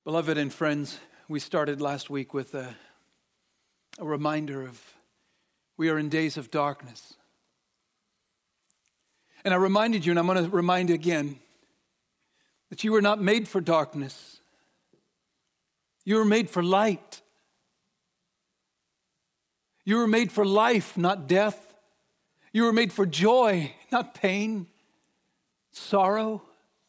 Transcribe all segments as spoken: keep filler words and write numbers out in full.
Beloved and friends, we started last week with a, a reminder of we are in days of darkness. And I reminded you, and I'm going to remind you again, that you were not made for darkness. You were made for light. You were made for life, not death. You were made for joy, not pain, sorrow.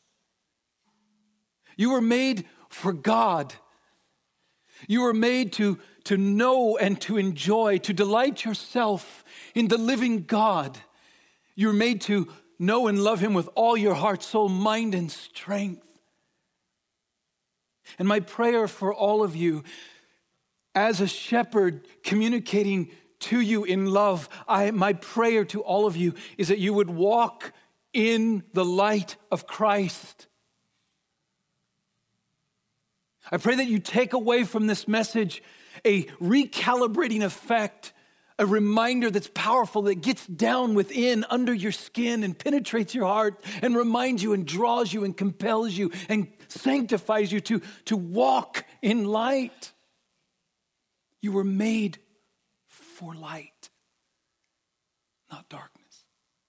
You were made for God. You were made to, to know and to enjoy, to delight yourself in the living God. You were made to know and love Him with all your heart, soul, mind, and strength. And my prayer for all of you, as a shepherd communicating to you in love, I, my prayer to all of you is that you would walk in the light of Christ. I pray that you take away from this message a recalibrating effect, a reminder that's powerful, that gets down within, under your skin and penetrates your heart and reminds you and draws you and compels you and sanctifies you to, to walk in light. You were made for light, not darkness.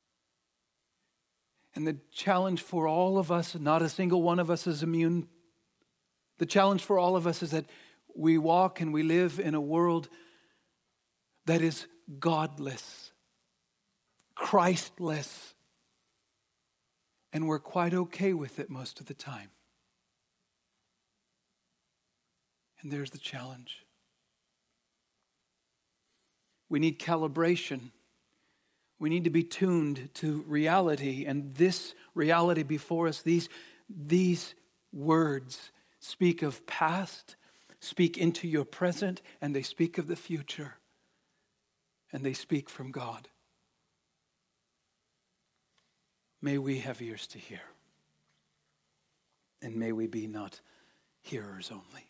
And the challenge for all of us, not a single one of us is immune. The challenge for all of us is that we walk and we live in a world that is godless, Christless, and we're quite okay with it most of the time. And there's the challenge. We need calibration. We need to be tuned to reality, and this reality before us, these, these words speak of past, speak into your present, and they speak of the future. And they speak from God. May we have ears to hear. And may we be not hearers only.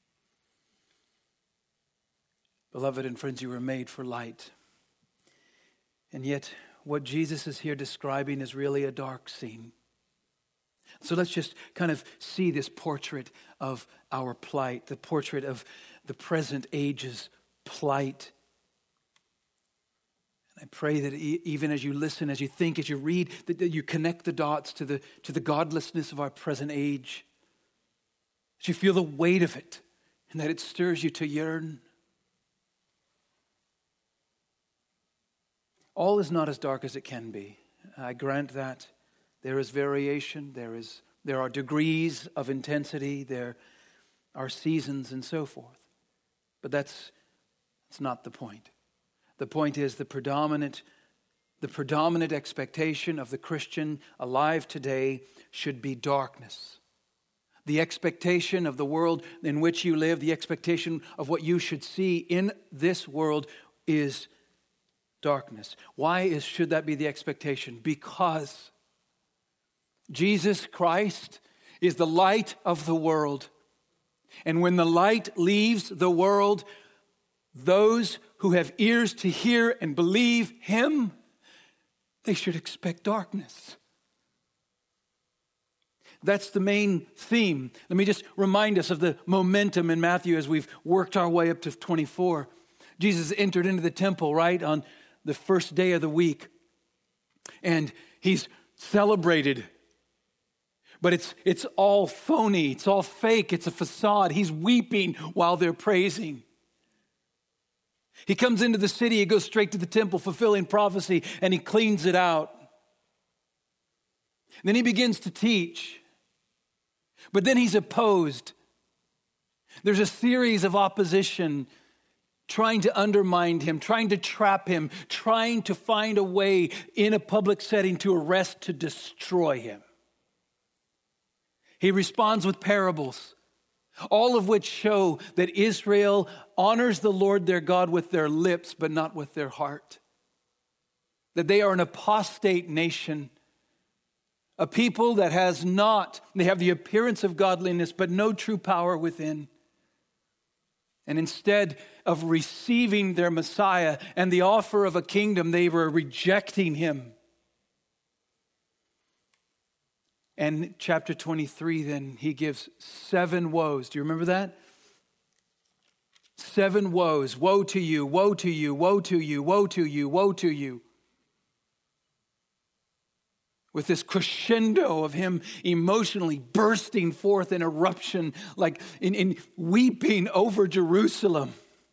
Beloved and friends, you were made for light. And yet, what Jesus is here describing is really a dark scene. So let's just kind of see this portrait of our plight, the portrait of the present age's plight. And I pray that even as you listen, as you think, as you read, that you connect the dots to the, to the godlessness of our present age. That you feel the weight of it and that it stirs you to yearn. All is not as dark as it can be. I grant that. There is variation, there is there are degrees of intensity, there are seasons and so forth. But that's, that's not the point. The point is the predominant, the predominant expectation of the Christian alive today should be darkness. The expectation of the world in which you live, the expectation of what you should see in this world is darkness. Why is should that be the expectation? Because Jesus Christ is the light of the world. And when the light leaves the world, those who have ears to hear and believe Him, they should expect darkness. That's the main theme. Let me just remind us of the momentum in Matthew as we've worked our way up to twenty-four. Jesus entered into the temple, right, on the first day of the week. And He's celebrated. But it's it's all phony. It's all fake. It's a facade. He's weeping while they're praising. He comes into the city. He goes straight to the temple, fulfilling prophecy, and he cleans it out. And then he begins to teach. But then he's opposed. There's a series of opposition trying to undermine him, trying to trap him, trying to find a way in a public setting to arrest, to destroy him. He responds with parables, all of which show that Israel honors the Lord their God with their lips, but not with their heart. That they are an apostate nation, a people that has not, they have the appearance of godliness, but no true power within. And instead of receiving their Messiah and the offer of a kingdom, they were rejecting Him. And chapter twenty-three, then he gives seven woes. Do you remember that? Seven woes. Woe to you, woe to you, woe to you, woe to you, woe to you. With this crescendo of him emotionally bursting forth in eruption, like in, in weeping over Jerusalem.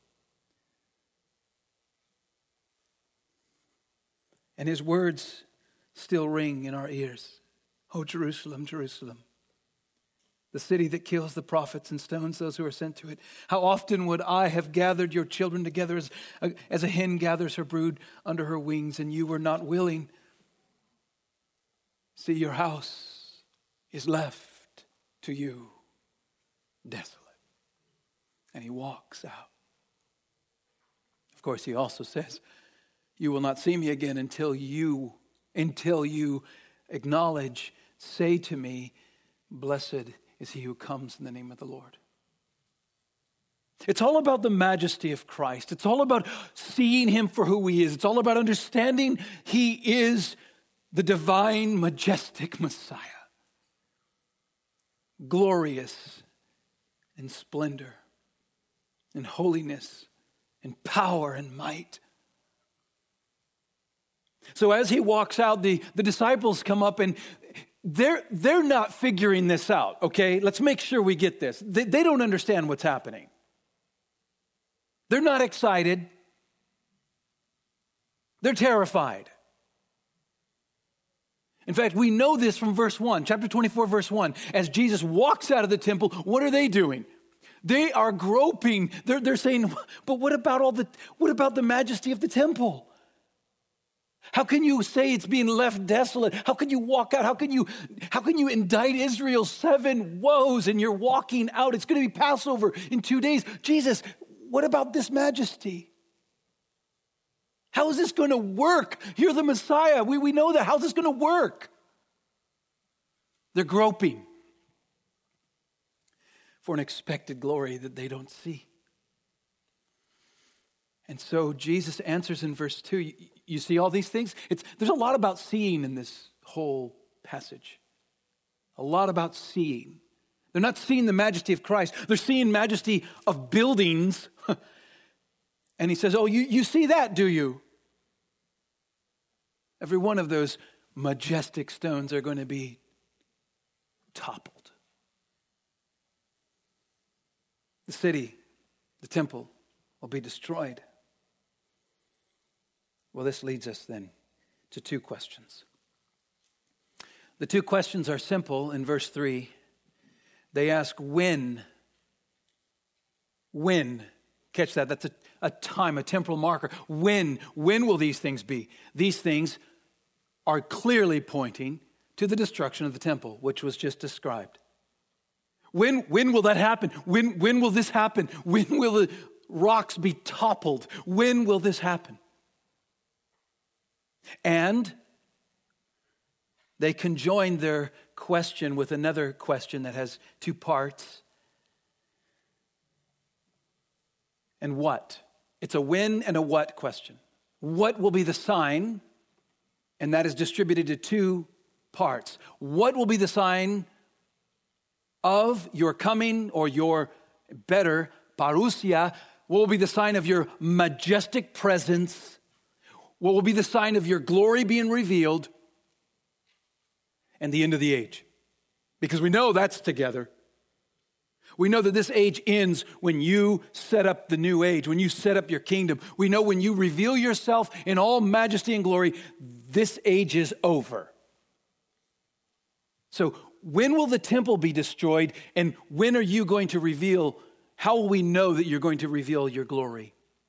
And his words still ring in our ears. Oh, Jerusalem, Jerusalem, the city that kills the prophets and stones those who are sent to it. How often would I have gathered your children together as a, as a hen gathers her brood under her wings, and you were not willing. See, your house is left to you desolate. And he walks out. Of course, he also says, you will not see me again until you, until you acknowledge, say to me, blessed is he who comes in the name of the Lord. It's all about the majesty of Christ. It's all about seeing him for who he is. It's all about understanding he is the divine, majestic Messiah. Glorious in splendor, in holiness, in power and might. So as he walks out, the, the disciples come up and they're, they're not figuring this out, okay? Let's make sure we get this. They, they don't understand what's happening. They're not excited. They're terrified. In fact, we know this from verse one, chapter twenty-four, verse one. As Jesus walks out of the temple, what are they doing? They are groping. They're, they're saying, but what about all the, what about the majesty of the temple? How can you say it's being left desolate? How can you walk out? How can you, how can you indict Israel's seven woes and you're walking out? It's going to be Passover in two days. Jesus, what about this majesty? How is this going to work? You're the Messiah. We, we know that. How's this going to work? They're groping for an expected glory that they don't see. And so Jesus answers in verse two. You, you see all these things? It's, there's a lot about seeing in this whole passage. A lot about seeing. They're not seeing the majesty of Christ. They're seeing majesty of buildings. And he says, oh, you, you see that, do you? Every one of those majestic stones are going to be toppled. The city, the temple, will be destroyed. Well, this leads us then to two questions. The two questions are simple in verse three. They ask when. When. Catch that. That's a, a time, a temporal marker. When? When will these things be? These things are clearly pointing to the destruction of the temple, which was just described. When, when will that happen? When, when will this happen? When will the rocks be toppled? When will this happen? And they conjoin their question with another question that has two parts. And what? It's a when and a what question. What will be the sign? And that is distributed to two parts. What will be the sign of your coming, or your better, parousia? What will be the sign of your majestic presence? What will be the sign of your glory being revealed? And the end of the age. Because we know that's together. We know that this age ends when you set up the new age, when you set up your kingdom. We know when you reveal yourself in all majesty and glory, this age is over. So when will the temple be destroyed, and when are you going to reveal, how will we know that you're going to reveal your glory?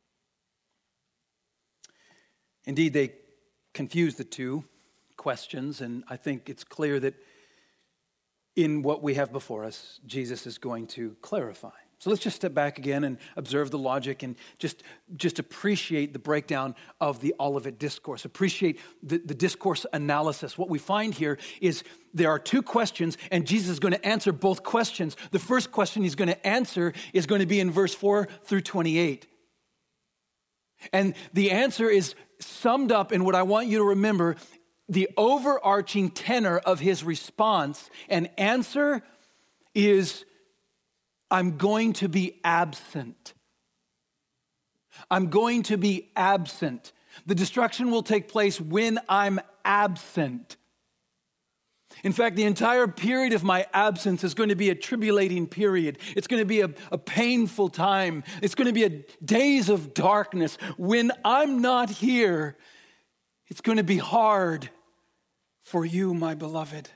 Indeed, they confuse the two questions, and I think it's clear that in what we have before us, Jesus is going to clarify. So let's just step back again and observe the logic and just, just appreciate the breakdown of the Olivet Discourse. Appreciate the, the discourse analysis. What we find here is there are two questions, and Jesus is going to answer both questions. The first question he's going to answer is going to be in verse four through twenty-eight. And the answer is summed up in what I want you to remember the overarching tenor of his response and answer is, I'm going to be absent. I'm going to be absent. The destruction will take place when I'm absent. In fact, the entire period of my absence is going to be a tribulating period. It's going to be a, a painful time. It's going to be a days of darkness. When I'm not here, it's going to be hard for you, my beloved.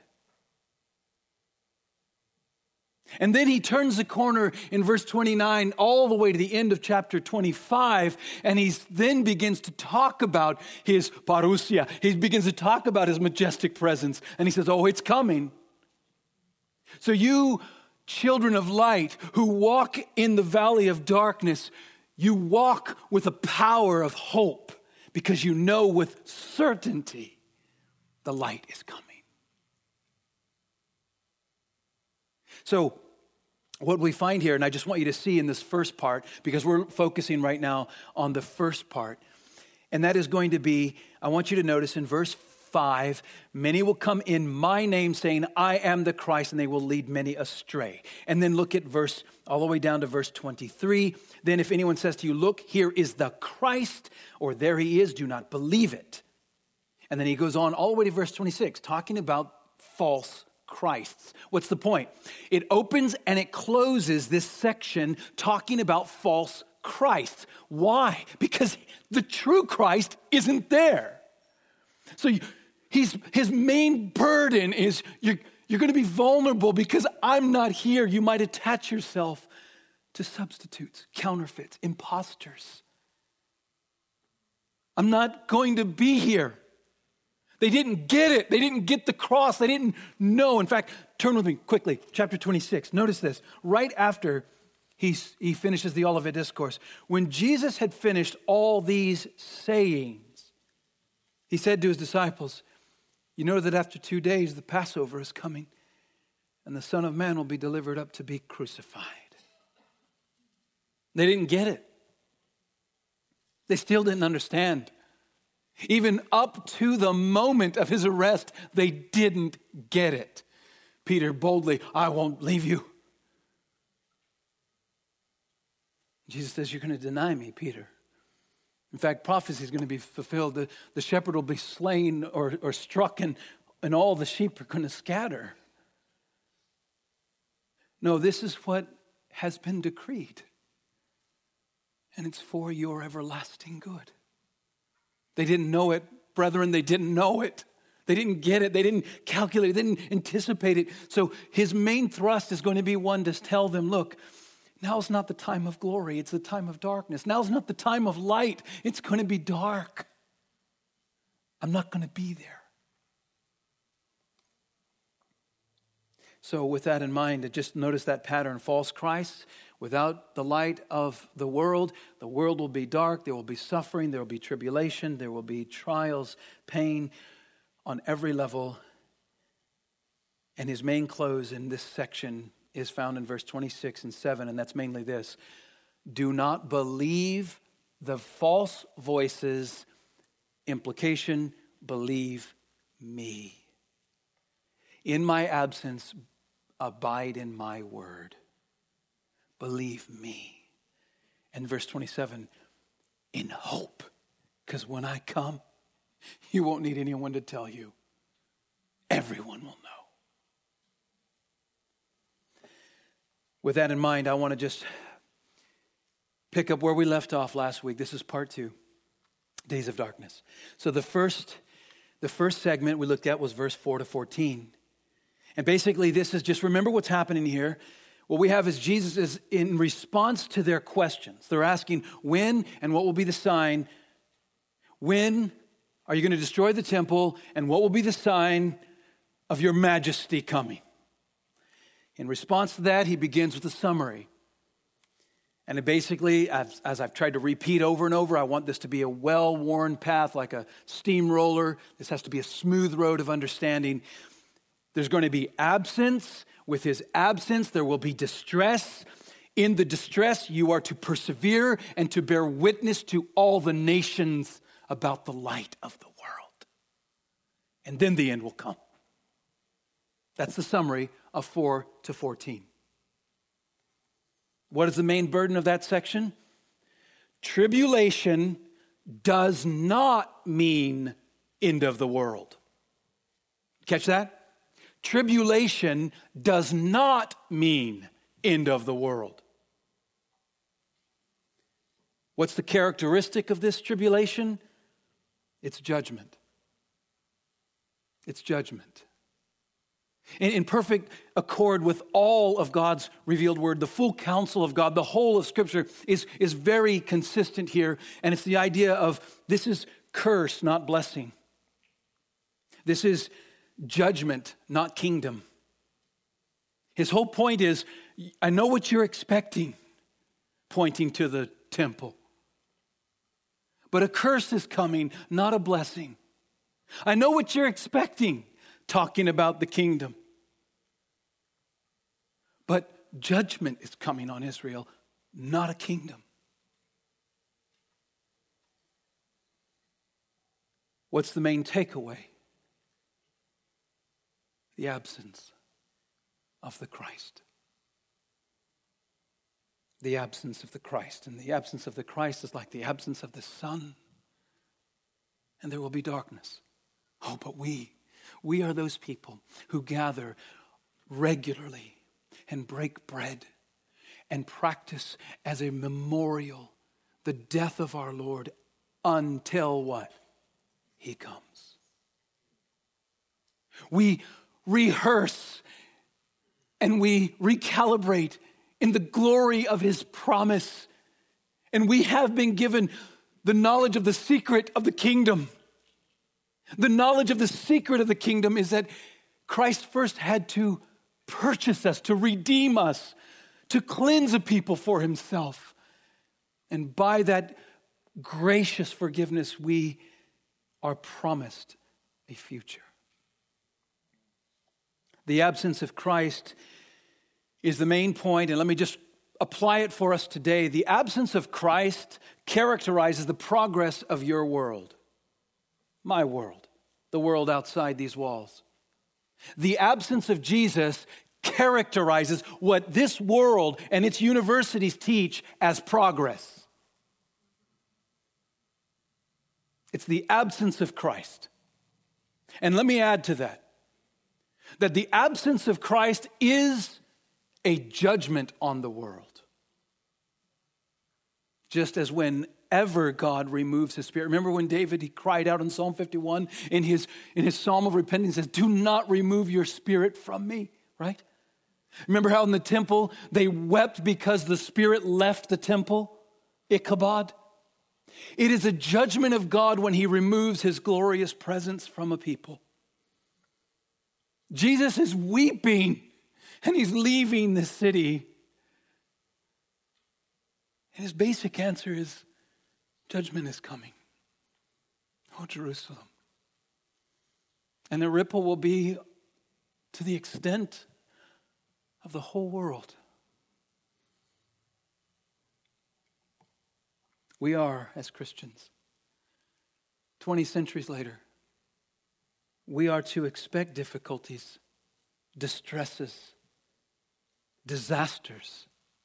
And then he turns the corner in verse twenty-nine all the way to the end of chapter twenty-five, and he then begins to talk about his parousia. He begins to talk about his majestic presence, and he says, oh, it's coming. So you children of light who walk in the valley of darkness, you walk with a power of hope because you know with certainty the light is coming. So what we find here, and I just want you to see in this first part, because we're focusing right now on the first part, and that is going to be, I want you to notice in verse five, many will come in my name saying, I am the Christ, and they will lead many astray. And then look at verse, all the way down to verse twenty-three. Then if anyone says to you, look, here is the Christ, or there he is, do not believe it. And then he goes on all the way to verse twenty-six, talking about false Christs. What's the point? It opens and it closes this section talking about false Christs. Why? Because the true Christ isn't there. So you, he's, his main burden is you're, you're going to be vulnerable because I'm not here. You might attach yourself to substitutes, counterfeits, imposters. I'm not going to be here. They didn't get it. They didn't get the cross. They didn't know. In fact, turn with me quickly, chapter twenty-six. Notice this. Right after he, he finishes the Olivet Discourse, when Jesus had finished all these sayings, he said to his disciples, you know that after two days the Passover is coming and the Son of Man will be delivered up to be crucified. They didn't get it. They still didn't understand. Even up to the moment of his arrest, they didn't get it. Peter boldly, I won't leave you. Jesus says, you're going to deny me, Peter. In fact, prophecy is going to be fulfilled. The, the shepherd will be slain or, or struck, and, and all the sheep are going to scatter. No, this is what has been decreed. And it's for your everlasting good. They didn't know it, brethren. They didn't know it. They didn't get it. They didn't calculate it. They didn't anticipate it. So his main thrust is going to be one to tell them, look, now's not the time of glory. It's the time of darkness. Now's not the time of light. It's going to be dark. I'm not going to be there. So with that in mind, just notice that pattern. False Christs. Without the light of the world, the world will be dark, there will be suffering, there will be tribulation, there will be trials, pain on every level. And his main close in this section is found in verse twenty-six and seven, and that's mainly this. Do not believe the false voices. Implication, believe me. In my absence, abide in my word. Believe me. And verse twenty-seven, in hope. Because when I come, you won't need anyone to tell you. Everyone will know. With that in mind, I want to just pick up where we left off last week. This is part two, Days of Darkness. So the first, the first segment we looked at was verse four to fourteen. And basically this is just, remember what's happening here. What we have is Jesus is in response to their questions. They're asking when and what will be the sign. When are you going to destroy the temple, and what will be the sign of your majesty coming? In response to that, he begins with a summary. And it basically, as, as I've tried to repeat over and over, I want this to be a well-worn path like a steamroller. This has to be a smooth road of understanding. There's going to be absence. With his absence, there will be distress. In the distress, you are to persevere and to bear witness to all the nations about the light of the world. and then the end will come. That's the summary of four to fourteen. What is the main burden of that section? Tribulation does not mean end of the world. Catch that? Tribulation does not mean end of the world. What's the characteristic of this tribulation? It's judgment. It's judgment. In, in perfect accord with all of God's revealed word, the full counsel of God, the whole of Scripture is, is very consistent here. And it's the idea of this is curse, not blessing. This is judgment, not kingdom. His whole point is, I know what you're expecting, pointing to the temple. But a curse is coming, not a blessing. I know what you're expecting, talking about the kingdom. But judgment is coming on Israel, not a kingdom. What's the main takeaway? The absence of the Christ. The absence of the Christ. And the absence of the Christ is like the absence of the sun. And there will be darkness. Oh, but we, we are those people who gather regularly and break bread and practice as a memorial the death of our Lord until what? He comes. We rehearse and we recalibrate in the glory of his promise. And we have been given the knowledge of the secret of the kingdom. The knowledge of the secret of the kingdom is that Christ first had to purchase us, to redeem us, to cleanse a people for himself. And by that gracious forgiveness, we are promised a future. The absence of Christ is the main point, and let me just apply it for us today. The absence of Christ characterizes the progress of your world, my world, the world outside these walls. The absence of Jesus characterizes what this world and its universities teach as progress. It's the absence of Christ. And let me add to that, that the absence of Christ is a judgment on the world. Just as whenever God removes his spirit. Remember when David, he cried out in Psalm fifty-one in his, in his psalm of repentance, he says, do not remove your spirit from me, right? Remember how in the temple they wept because the spirit left the temple? Ichabod. It is a judgment of God when he removes his glorious presence from a people. Jesus is weeping and he's leaving the city. And his basic answer is, judgment is coming. Oh, Jerusalem. And the ripple will be to the extent of the whole world. We are, as Christians, twenty centuries later, we are to expect difficulties, distresses, disasters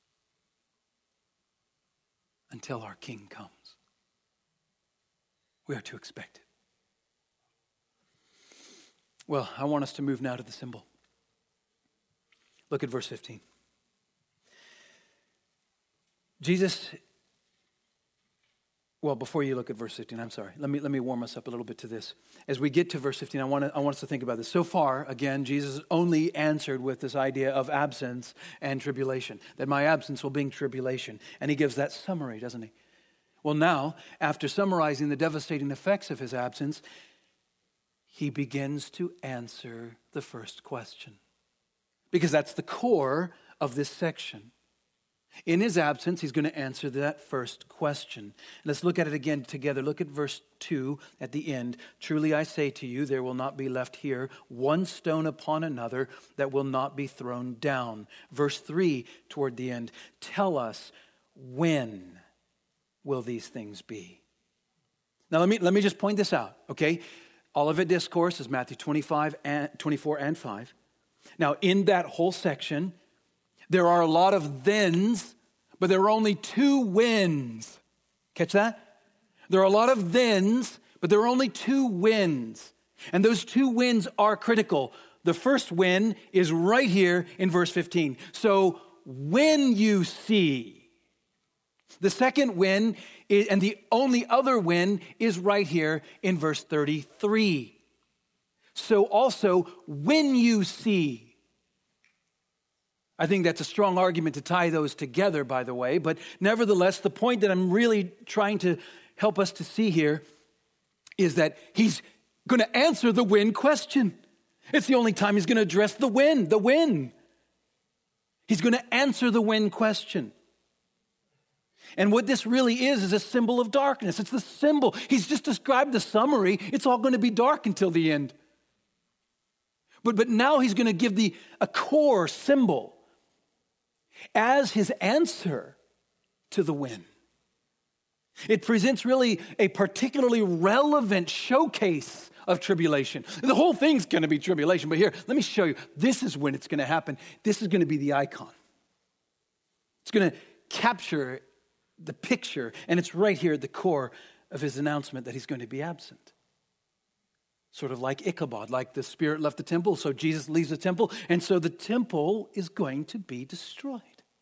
until our King comes. We are to expect it. Well, I want us to move now to the symbol. Look at verse fifteen. Jesus, well, before you look at verse fifteen, I'm sorry. Let me let me warm us up a little bit to this. As we get to verse fifteen, I want to, I want us to think about this. So far, again, Jesus only answered with this idea of absence and tribulation, that my absence will bring tribulation. And he gives that summary, doesn't he? Well, now, after summarizing the devastating effects of his absence, he begins to answer the first question. Because that's the core of this section. In his absence, he's going to answer that first question. Let's look at it again together. Look at verse two at the end. Truly I say to you, there will not be left here one stone upon another that will not be thrown down. Verse three toward the end. Tell us, when will these things be? Now let me, let me just point this out, okay? Olivet Discourse is Matthew twenty-five and twenty-four and five. Now, in that whole section, there are a lot of thens, but there are only two whens. Catch that? There are a lot of thens, but there are only two whens. And those two whens are critical. The first when is right here in verse fifteen. So when you see. The second when, is, and the only other when, is right here in verse thirty-three. So also when you see. I think that's a strong argument to tie those together, by the way. But nevertheless, the point that I'm really trying to help us to see here is that he's going to answer the when question. It's the only time he's going to address the when, the when. He's going to answer the when question. And what this really is is a symbol of darkness. It's the symbol. He's just described the summary. It's all going to be dark until the end. But, but now he's going to give the a core symbol as his answer to the when. It presents really a particularly relevant showcase of tribulation. The whole thing's going to be tribulation, but here, let me show you. This is when it's going to happen. This is going to be the icon. It's going to capture the picture, and it's right here at the core of his announcement that he's going to be absent. Sort of like Ichabod, like the Spirit left the temple, so Jesus leaves the temple, and so the temple is going to be destroyed.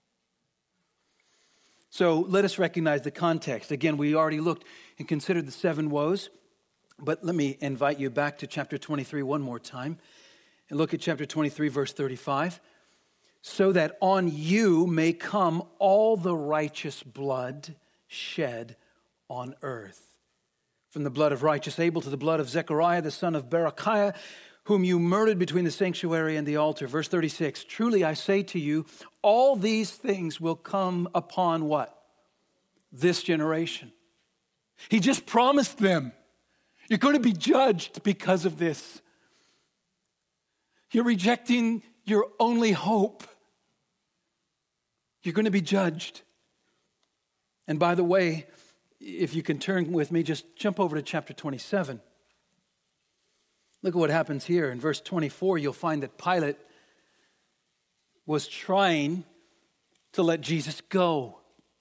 So let us recognize the context. Again, we already looked and considered the seven woes, but let me invite you back to chapter twenty-three one more time, and look at chapter twenty-three, verse thirty-five. So that on you may come all the righteous blood shed on earth. From the blood of righteous Abel to the blood of Zechariah, the son of Berechiah, whom you murdered between the sanctuary and the altar. Verse thirty-six, truly I say to you, all these things will come upon what? This generation. He just promised them. You're going to be judged because of this. You're rejecting your only hope. You're going to be judged. And by the way, if you can turn with me, just jump over to chapter twenty-seven. Look at what happens here. In verse twenty-four, you'll find that Pilate was trying to let Jesus go.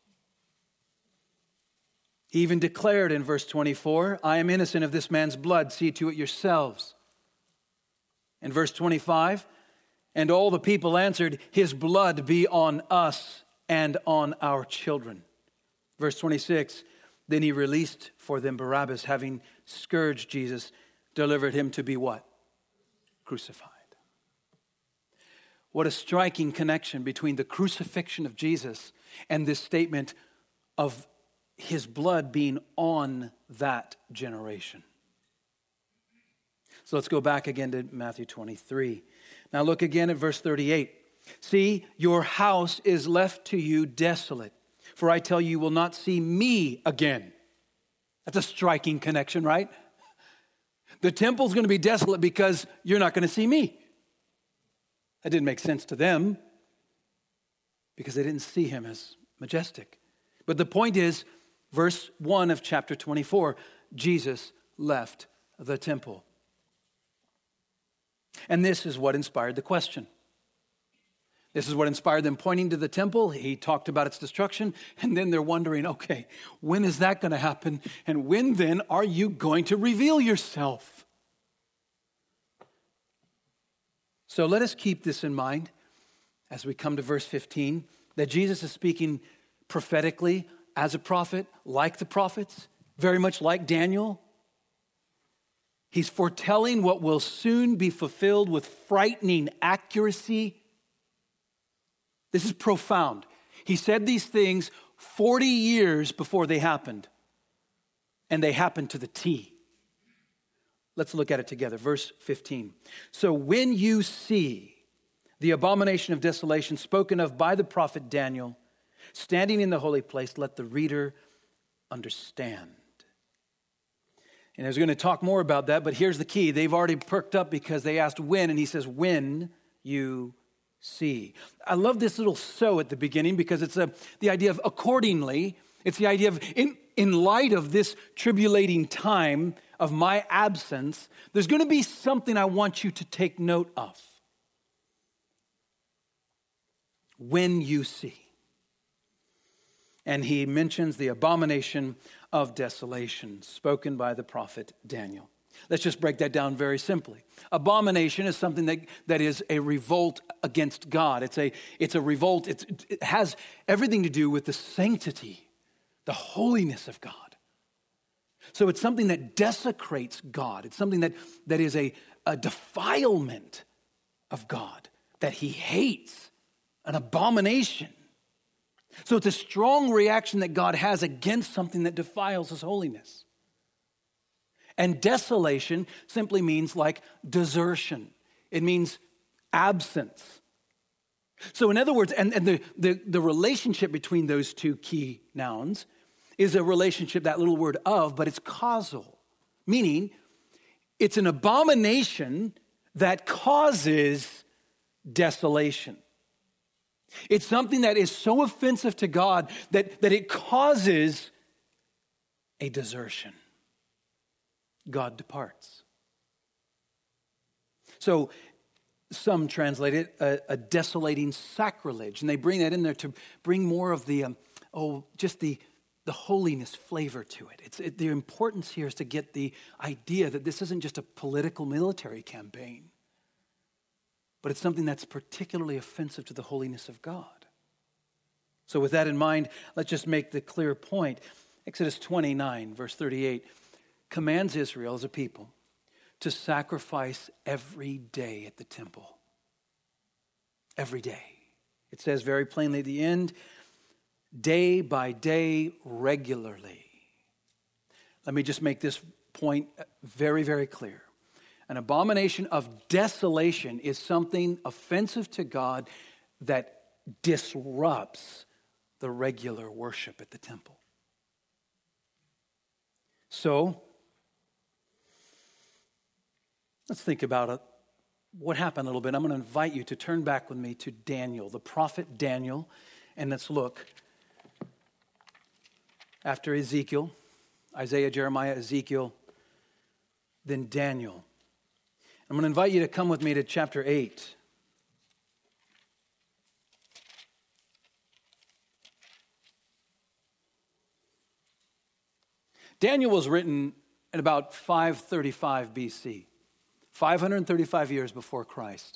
He even declared in verse twenty-four, I am innocent of this man's blood. See to it yourselves. In verse twenty-five, and all the people answered, his blood be on us and on our children. Verse twenty-six, then he released for them Barabbas, having scourged Jesus, delivered him to be what? Crucified. What a striking connection between the crucifixion of Jesus and this statement of his blood being on that generation. So let's go back again to Matthew twenty-three. Now look again at verse thirty-eight. See, your house is left to you desolate, for I tell you, you will not see me again. That's a striking connection, right? The temple's going to be desolate because you're not going to see me. That didn't make sense to them because they didn't see him as majestic. But the point is, verse one of chapter twenty-four, Jesus left the temple. And this is what inspired the question. This is what inspired them pointing to the temple. He talked about its destruction. And then they're wondering, okay, when is that going to happen? And when then are you going to reveal yourself? So let us keep this in mind as we come to verse fifteen, that Jesus is speaking prophetically as a prophet, like the prophets, very much like Daniel. He's foretelling what will soon be fulfilled with frightening accuracy. This is profound. He said these things forty years before they happened, and they happened to the T. Let's look at it together. Verse fifteen. So when you see the abomination of desolation spoken of by the prophet Daniel standing in the holy place, let the reader understand. And I was going to talk more about that, but here's the key. They've already perked up because they asked when, and he says, when you see. I love this little so at the beginning because it's a, the idea of accordingly. It's the idea of in, in light of this tribulating time, of my absence, there's going to be something I want you to take note of. When you see. And he mentions the abomination of desolation spoken by the prophet Daniel. Let's just break that down very simply. Abomination is something that, that is a revolt against God. It's a, it's a revolt. It's, it has everything to do with the sanctity, the holiness of God. So it's something that desecrates God. It's something that, that is a, a defilement of God, that he hates, an abomination. So it's a strong reaction that God has against something that defiles his holiness. And desolation simply means like desertion. It means absence. So in other words, and, and the, the, the relationship between those two key nouns is a relationship, that little word of, but it's causal. Meaning, it's an abomination that causes desolation. It's something that is so offensive to God that, that it causes a desertion. God departs. So some translate it a, a desolating sacrilege, and they bring that in there to bring more of the, um, oh, just the, the holiness flavor to it. It's it, the importance here is to get the idea that this isn't just a political military campaign, but it's something that's particularly offensive to the holiness of God. So with that in mind, let's just make the clear point. Exodus twenty-nine, verse thirty-eight, commands Israel as a people to sacrifice every day at the temple. Every day. It says very plainly at the end, day by day, regularly. Let me just make this point very, very clear. An abomination of desolation is something offensive to God that disrupts the regular worship at the temple. So, let's think about it. What happened a little bit. I'm going to invite you to turn back with me to Daniel, the prophet Daniel, and let's look. After Ezekiel, Isaiah, Jeremiah, Ezekiel, then Daniel. I'm going to invite you to come with me to chapter eight. Daniel was written at about five thirty-five B C, five hundred thirty-five years before Christ.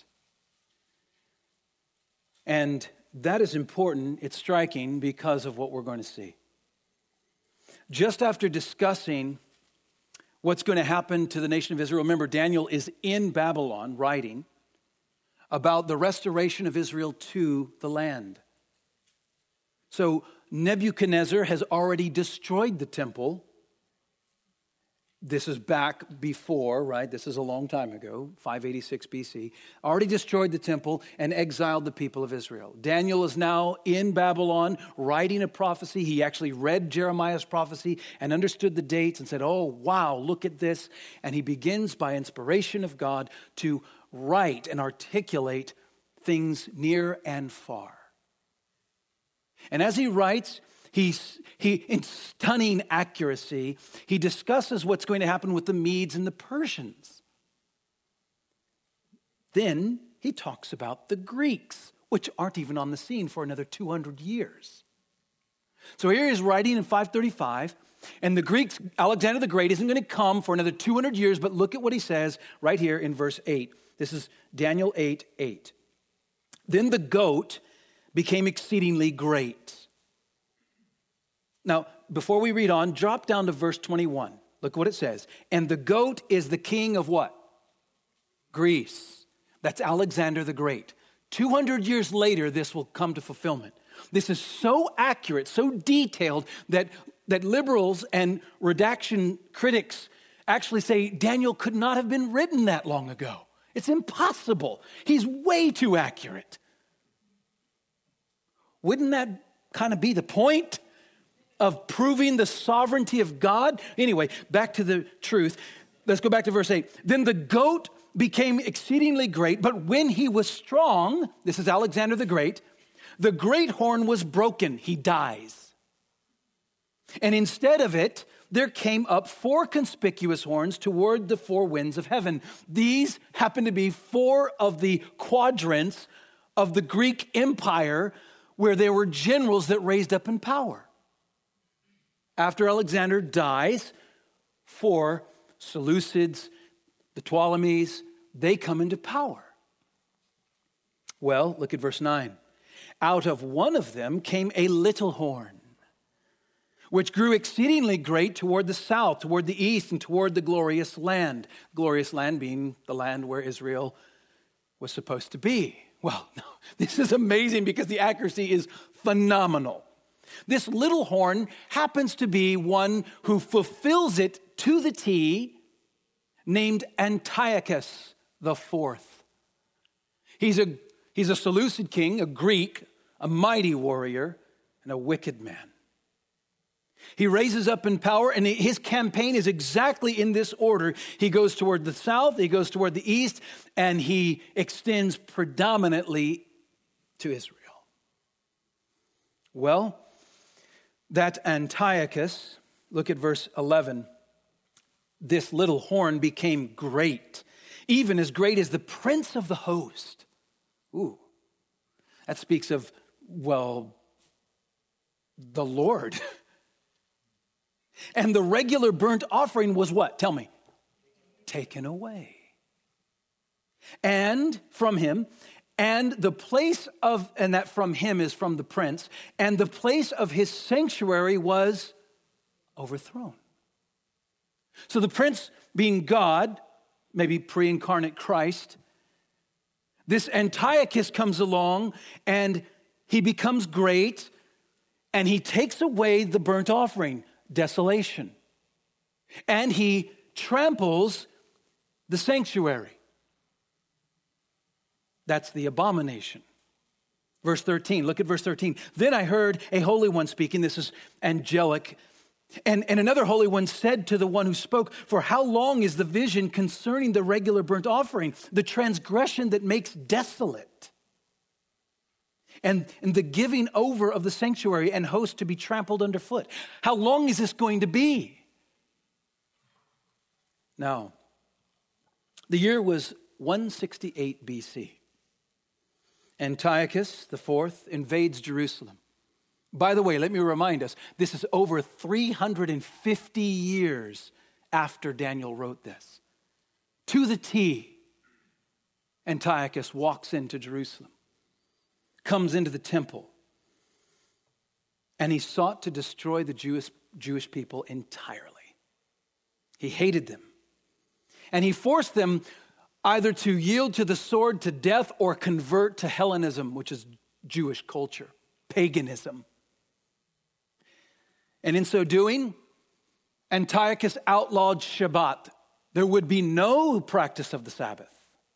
And that is important, it's striking because of what we're going to see. Just after discussing what's going to happen to the nation of Israel, remember Daniel is in Babylon writing about the restoration of Israel to the land. So Nebuchadnezzar has already destroyed the temple. This is back before, right? This is a long time ago, five eighty-six B C. Already destroyed the temple and exiled the people of Israel. Daniel is now in Babylon writing a prophecy. He actually read Jeremiah's prophecy and understood the dates and said, oh, wow, look at this. And he begins by inspiration of God to write and articulate things near and far. And as he writes, He's, he, in stunning accuracy, he discusses what's going to happen with the Medes and the Persians. Then he talks about the Greeks, which aren't even on the scene for another two hundred years. So here he's writing in five thirty-five, and the Greeks, Alexander the Great, isn't going to come for another two hundred years, but look at what he says right here in verse eight. This is Daniel eight eight. Then the goat became exceedingly great. Now, before we read on, drop down to verse twenty-one. Look what it says. And the goat is the king of what? Greece. That's Alexander the Great. two hundred years later, this will come to fulfillment. This is so accurate, so detailed, that, that liberals and redaction critics actually say Daniel could not have been written that long ago. It's impossible. He's way too accurate. Wouldn't that kind of be the point of proving the sovereignty of God? Anyway, back to the truth. Let's go back to verse eight. Then the goat became exceedingly great, but when he was strong, this is Alexander the Great, the great horn was broken. He dies. And instead of it, there came up four conspicuous horns toward the four winds of heaven. These happen to be four of the quadrants of the Greek Empire where there were generals that raised up in power. After Alexander dies, four Seleucids, the Ptolemies, they come into power. Well, look at verse nine. Out of one of them came a little horn, which grew exceedingly great toward the south, toward the east, and toward the glorious land. Glorious land being the land where Israel was supposed to be. Well, no, this is amazing because the accuracy is phenomenal. This little horn happens to be one who fulfills it to the T, named Antiochus the Fourth. He's a, he's a Seleucid king, a Greek, a mighty warrior, and a wicked man. He raises up in power, and his campaign is exactly in this order. He goes toward the south, he goes toward the east, and he extends predominantly to Israel. Well, that Antiochus, look at verse eleven, this little horn became great, even as great as the prince of the host. Ooh, that speaks of, well, the Lord. And the regular burnt offering was what? Tell me. Taken away. And from him, and the place of, and that from him is from the prince, and the place of his sanctuary was overthrown. So the prince being God, maybe pre-incarnate Christ, this Antiochus comes along and he becomes great and he takes away the burnt offering, desolation. And he tramples the sanctuary. That's the abomination. Verse thirteen, look at verse thirteen. Then I heard a holy one speaking. This is angelic. And, and another holy one said to the one who spoke, for how long is the vision concerning the regular burnt offering, the transgression that makes desolate, and, and the giving over of the sanctuary and host to be trampled underfoot? How long is this going to be? Now, the year was one sixty-eight B C. Antiochus the fourth invades Jerusalem. By the way, let me remind us, this is over three hundred fifty years after Daniel wrote this. To the T, Antiochus walks into Jerusalem, comes into the temple, and he sought to destroy the Jewish, Jewish people entirely. He hated them, and he forced them either to yield to the sword to death or convert to Hellenism, which is Jewish culture, paganism. And in so doing, Antiochus outlawed Shabbat. There would be no practice of the Sabbath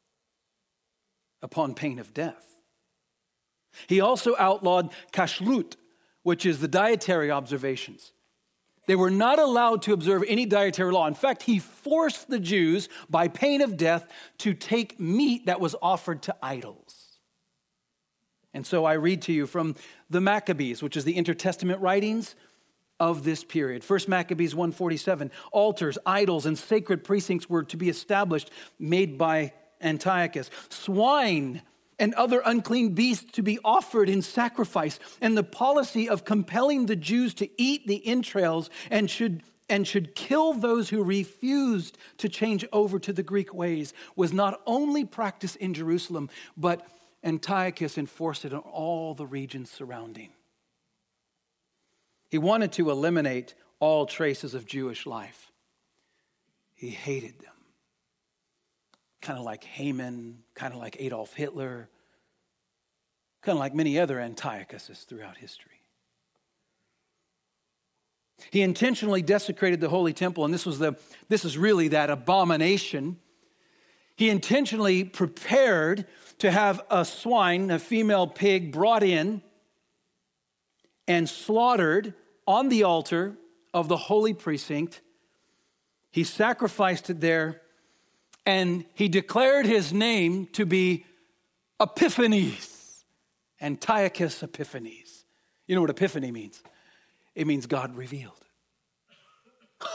upon pain of death. He also outlawed kashrut, which is the dietary observations. They were not allowed to observe any dietary law. In fact, he forced the Jews by pain of death to take meat that was offered to idols. And so I read to you from the Maccabees, which is the intertestament writings of this period. First Maccabees one forty-seven, altars, idols, and sacred precincts were to be established, made by Antiochus. Swine and other unclean beasts to be offered in sacrifice, and the policy of compelling the Jews to eat the entrails and should and should kill those who refused to change over to the Greek ways was not only practiced in Jerusalem, but Antiochus enforced it in all the regions surrounding. He wanted to eliminate all traces of Jewish life. He hated them. Kind of like Haman, kind of like Adolf Hitler, kind of like many other Antiochuses throughout history. He intentionally desecrated the holy temple, and this was the this is really that abomination. He intentionally prepared to have a swine, a female pig, brought in and slaughtered on the altar of the holy precinct. He sacrificed it there, and he declared his name to be Epiphanes, Antiochus Epiphanes. You know what epiphany means? It means God revealed.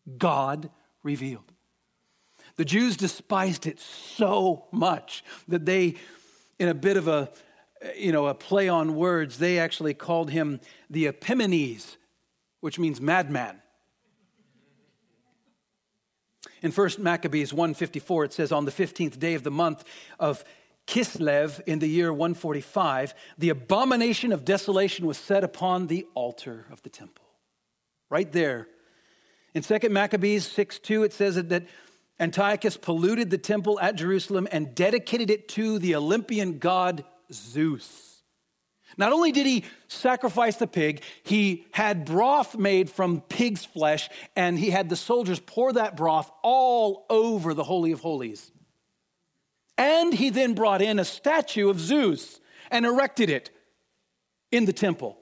God revealed. The Jews despised it so much that they, in a bit of a, you know, a play on words, they actually called him the Epimanes, which means madman. In First Maccabees one fifty-four, it says, on the fifteenth day of the month of Kislev in the year one forty-five, the abomination of desolation was set upon the altar of the temple. Right there. In Second Maccabees six two, it says that Antiochus polluted the temple at Jerusalem and dedicated it to the Olympian god Zeus. Not only did he sacrifice the pig, he had broth made from pig's flesh, and he had the soldiers pour that broth all over the Holy of Holies. And he then brought in a statue of Zeus and erected it in the temple.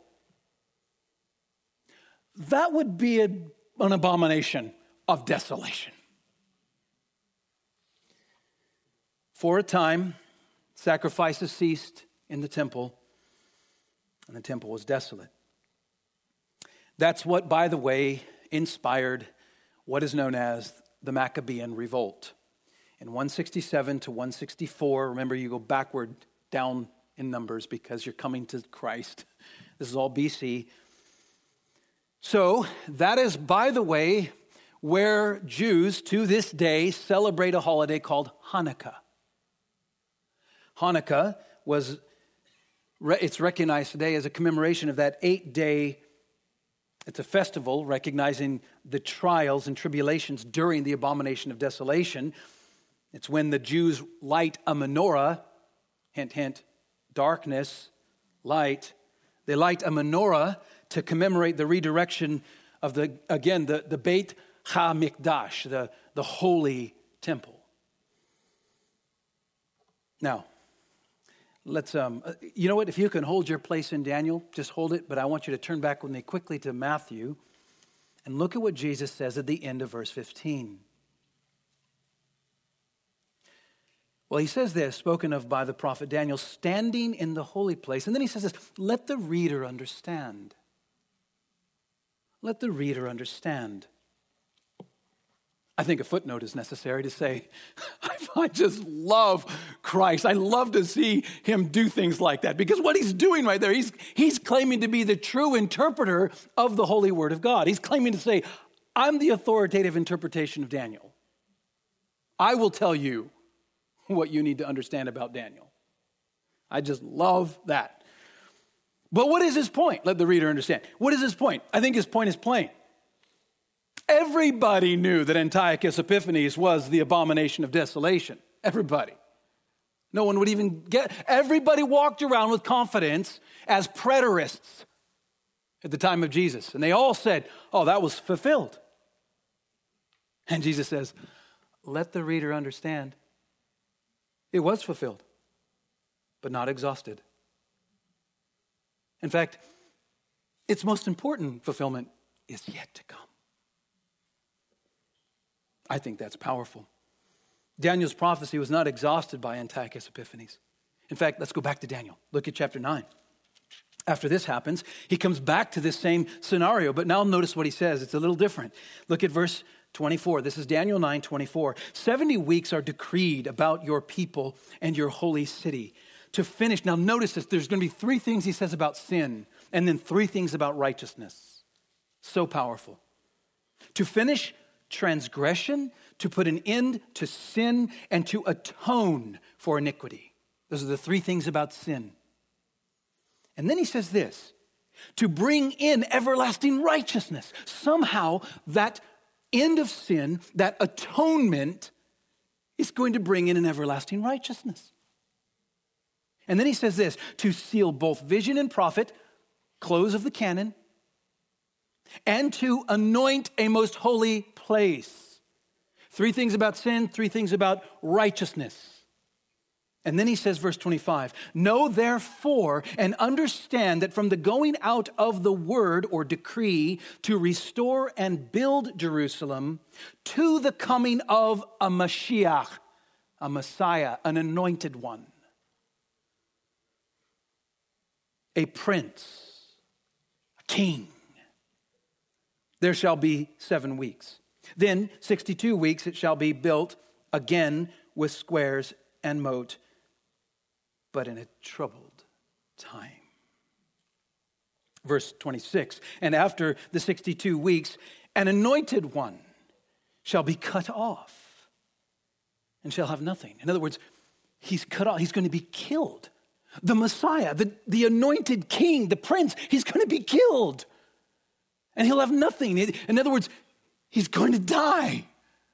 That would be a, an abomination of desolation. For a time, sacrifices ceased in the temple, and the temple was desolate. That's what, by the way, inspired what is known as the Maccabean Revolt. In one sixty-seven to one sixty-four, remember you go backward down in numbers because you're coming to Christ. This is all B C. So that is, by the way, where Jews to this day celebrate a holiday called Hanukkah. Hanukkah was, it's recognized today as a commemoration of that eight-day, it's a festival recognizing the trials and tribulations during the abomination of desolation. It's when the Jews light a menorah, hint, hint, darkness, light. They light a menorah to commemorate the redirection of the, again, the, the Beit HaMikdash, the, the holy temple. Now, let's, um, you know what, if you can hold your place in Daniel, just hold it, but I want you to turn back with me quickly to Matthew and look at what Jesus says at the end of verse fifteen. Well, he says this, spoken of by the prophet Daniel, standing in the holy place. And then he says this, let the reader understand. Let the reader understand. I think a footnote is necessary to say, I just love Christ. I love to see him do things like that, because what he's doing right there, he's, he's claiming to be the true interpreter of the holy word of God. He's claiming to say, I'm the authoritative interpretation of Daniel. I will tell you what you need to understand about Daniel. I just love that. But what is his point? Let the reader understand. What is his point? I think his point is plain. Everybody knew that Antiochus Epiphanes was the abomination of desolation. Everybody. No one would even get, everybody walked around with confidence as preterists at the time of Jesus. And they all said, oh, that was fulfilled. And Jesus says, let the reader understand. It was fulfilled, but not exhausted. In fact, its most important fulfillment is yet to come. I think that's powerful. Daniel's prophecy was not exhausted by Antiochus Epiphanes. In fact, let's go back to Daniel. Look at chapter nine. After this happens, he comes back to this same scenario, but now notice what he says. It's a little different. Look at verse twenty-four. This is Daniel nine twenty-four. seventy weeks are decreed about your people and your holy city to finish. Now notice this. There's going to be three things he says about sin and then three things about righteousness. So powerful. To finish transgression, to put an end to sin, and to atone for iniquity. Those are the three things about sin. And then he says this, to bring in everlasting righteousness. Somehow that end of sin, that atonement, is going to bring in an everlasting righteousness. And then he says this, to seal both vision and prophet, close of the canon, and to anoint a most holy place. Three things about sin, three things about righteousness. And then he says, verse twenty-five, know therefore and understand that from the going out of the word or decree to restore and build Jerusalem to the coming of a Mashiach, a Messiah, an anointed one, a prince, a king, there shall be seven weeks. Then sixty-two weeks it shall be built again with squares and moat, but in a troubled time. Verse twenty-six, and after the sixty-two weeks, an anointed one shall be cut off and shall have nothing. In other words, he's cut off, he's going to be killed. The Messiah, the, the anointed king, the prince, he's going to be killed. And he'll have nothing. In other words, he's going to die.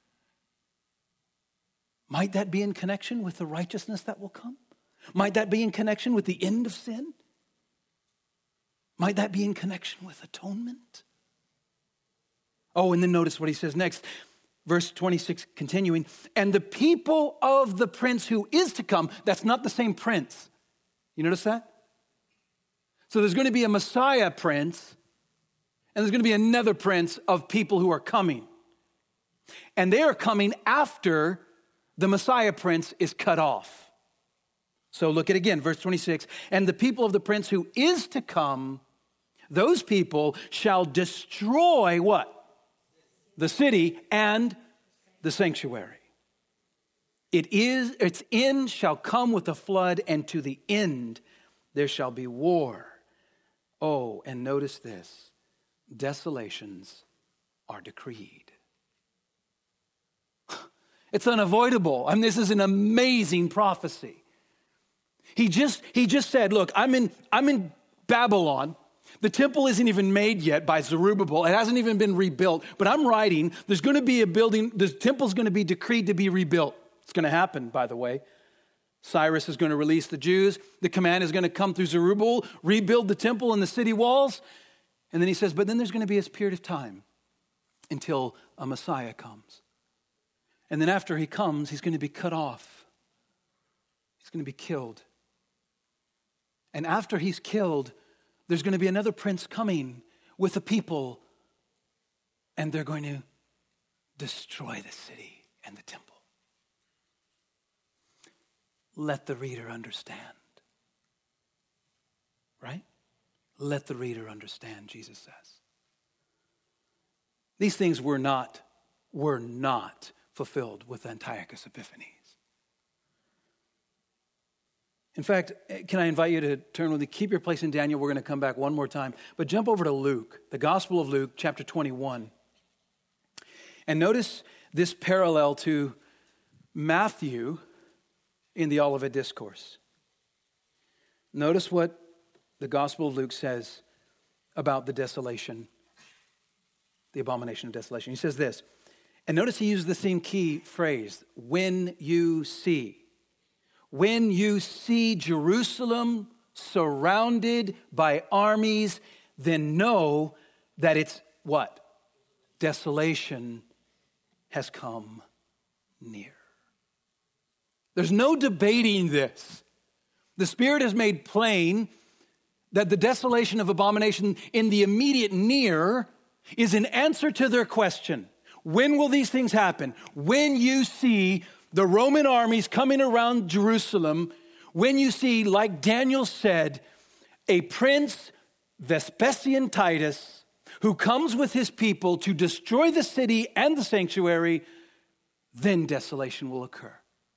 Might that be in connection with the righteousness that will come? Might that be in connection with the end of sin? Might that be in connection with atonement? Oh, and then notice what he says next. Verse twenty-six, continuing, and the people of the prince who is to come, that's not the same prince. You notice that? So there's going to be a Messiah prince, and there's going to be another prince of people who are coming. And they are coming after the Messiah prince is cut off. So look at it again, verse twenty-six. And the people of the prince who is to come, those people shall destroy what? The city and the sanctuary. It is, its end shall come with a flood, and to the end there shall be war. Oh, and notice this, desolations are decreed. It's unavoidable. I mean, this is an amazing prophecy. He just, he just said, look, I'm in, I'm in Babylon. The temple isn't even made yet by Zerubbabel. It hasn't even been rebuilt. But I'm writing, there's going to be a building, the temple's going to be decreed to be rebuilt. It's going to happen, by the way. Cyrus is going to release the Jews. The command is going to come through Zerubbabel, rebuild the temple and the city walls. And then he says, but then there's going to be a period of time until a Messiah comes. And then after he comes, he's going to be cut off. He's going to be killed. And after he's killed, there's going to be another prince coming with the people, and they're going to destroy the city and the temple. Let the reader understand. Right? Let the reader understand, Jesus says. These things were not, were not fulfilled with Antiochus Epiphanes. In fact, can I invite you to turn with me? Keep your place in Daniel. We're going to come back one more time. But jump over to Luke, the Gospel of Luke, chapter twenty-one. And notice this parallel to Matthew in the Olivet Discourse. Notice what the Gospel of Luke says about the desolation, the abomination of desolation. He says this, and notice he uses the same key phrase, when you see. When you see Jerusalem surrounded by armies, then know that it's what? Desolation has come near. There's no debating this. The Spirit has made plain that the desolation of abomination in the immediate near is an answer to their question. When will these things happen? When you see the Roman armies coming around Jerusalem, when you see, like Daniel said, a prince, Vespasian Titus, who comes with his people to destroy the city and the sanctuary, then desolation will occur.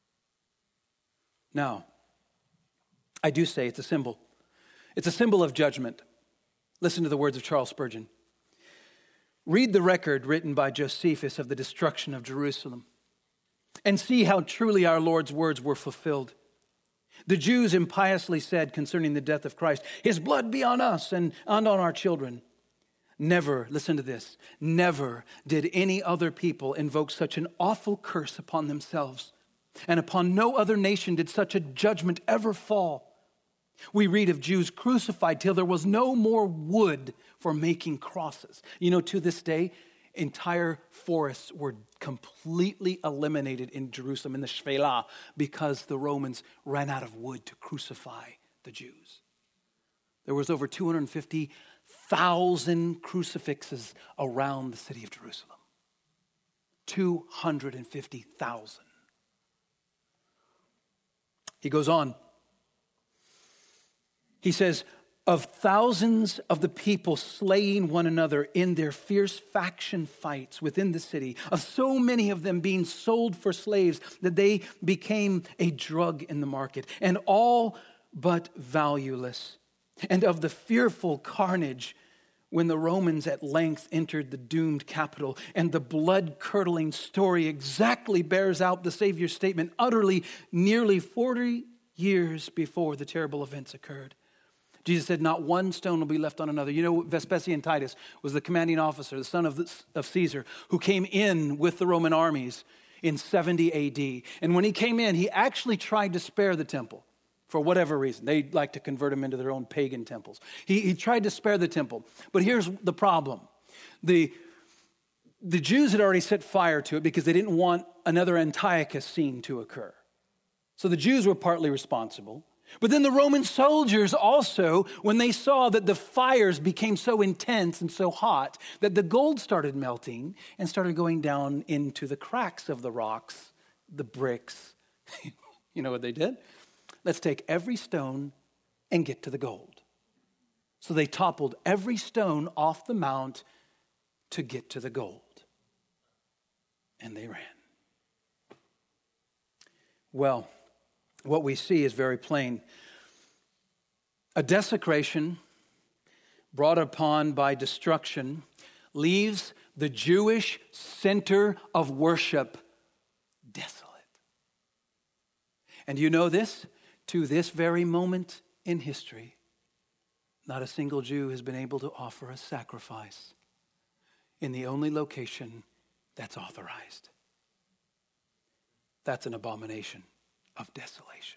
Now, I do say it's a symbol. It's a symbol of judgment. Listen to the words of Charles Spurgeon. Read the record written by Josephus of the destruction of Jerusalem, and see how truly our Lord's words were fulfilled. The Jews impiously said concerning the death of Christ, his blood be on us and on our children. Never, listen to this, never did any other people invoke such an awful curse upon themselves, and upon no other nation did such a judgment ever fall. We read of Jews crucified till there was no more wood for making crosses. You know, to this day, entire forests were completely eliminated in Jerusalem, in the Shvelah, because the Romans ran out of wood to crucify the Jews. There was over two hundred fifty thousand crucifixes around the city of Jerusalem. two hundred fifty thousand. He goes on. He says, of thousands of the people slaying one another in their fierce faction fights within the city, of so many of them being sold for slaves that they became a drug in the market, and all but valueless, and of the fearful carnage when the Romans at length entered the doomed capital, and the blood-curdling story exactly bears out the Savior's statement utterly nearly forty years before the terrible events occurred. Jesus said, not one stone will be left on another. You know, Vespasian Titus was the commanding officer, the son of, the, of Caesar, who came in with the Roman armies in seventy A D. And when he came in, he actually tried to spare the temple. For whatever reason. They like to convert them into their own pagan temples. He, he tried to spare the temple. But here's the problem. The, the Jews had already set fire to it because they didn't want another Antiochus scene to occur. So the Jews were partly responsible. But then the Roman soldiers also, when they saw that the fires became so intense and so hot, that the gold started melting and started going down into the cracks of the rocks, the bricks. You know what they did? Let's take every stone and get to the gold. So they toppled every stone off the mount to get to the gold. And they ran. Well, what we see is very plain. A desecration brought upon by destruction leaves the Jewish center of worship desolate. And you know this? To this very moment in history, not a single Jew has been able to offer a sacrifice in the only location that's authorized. That's an abomination of desolation.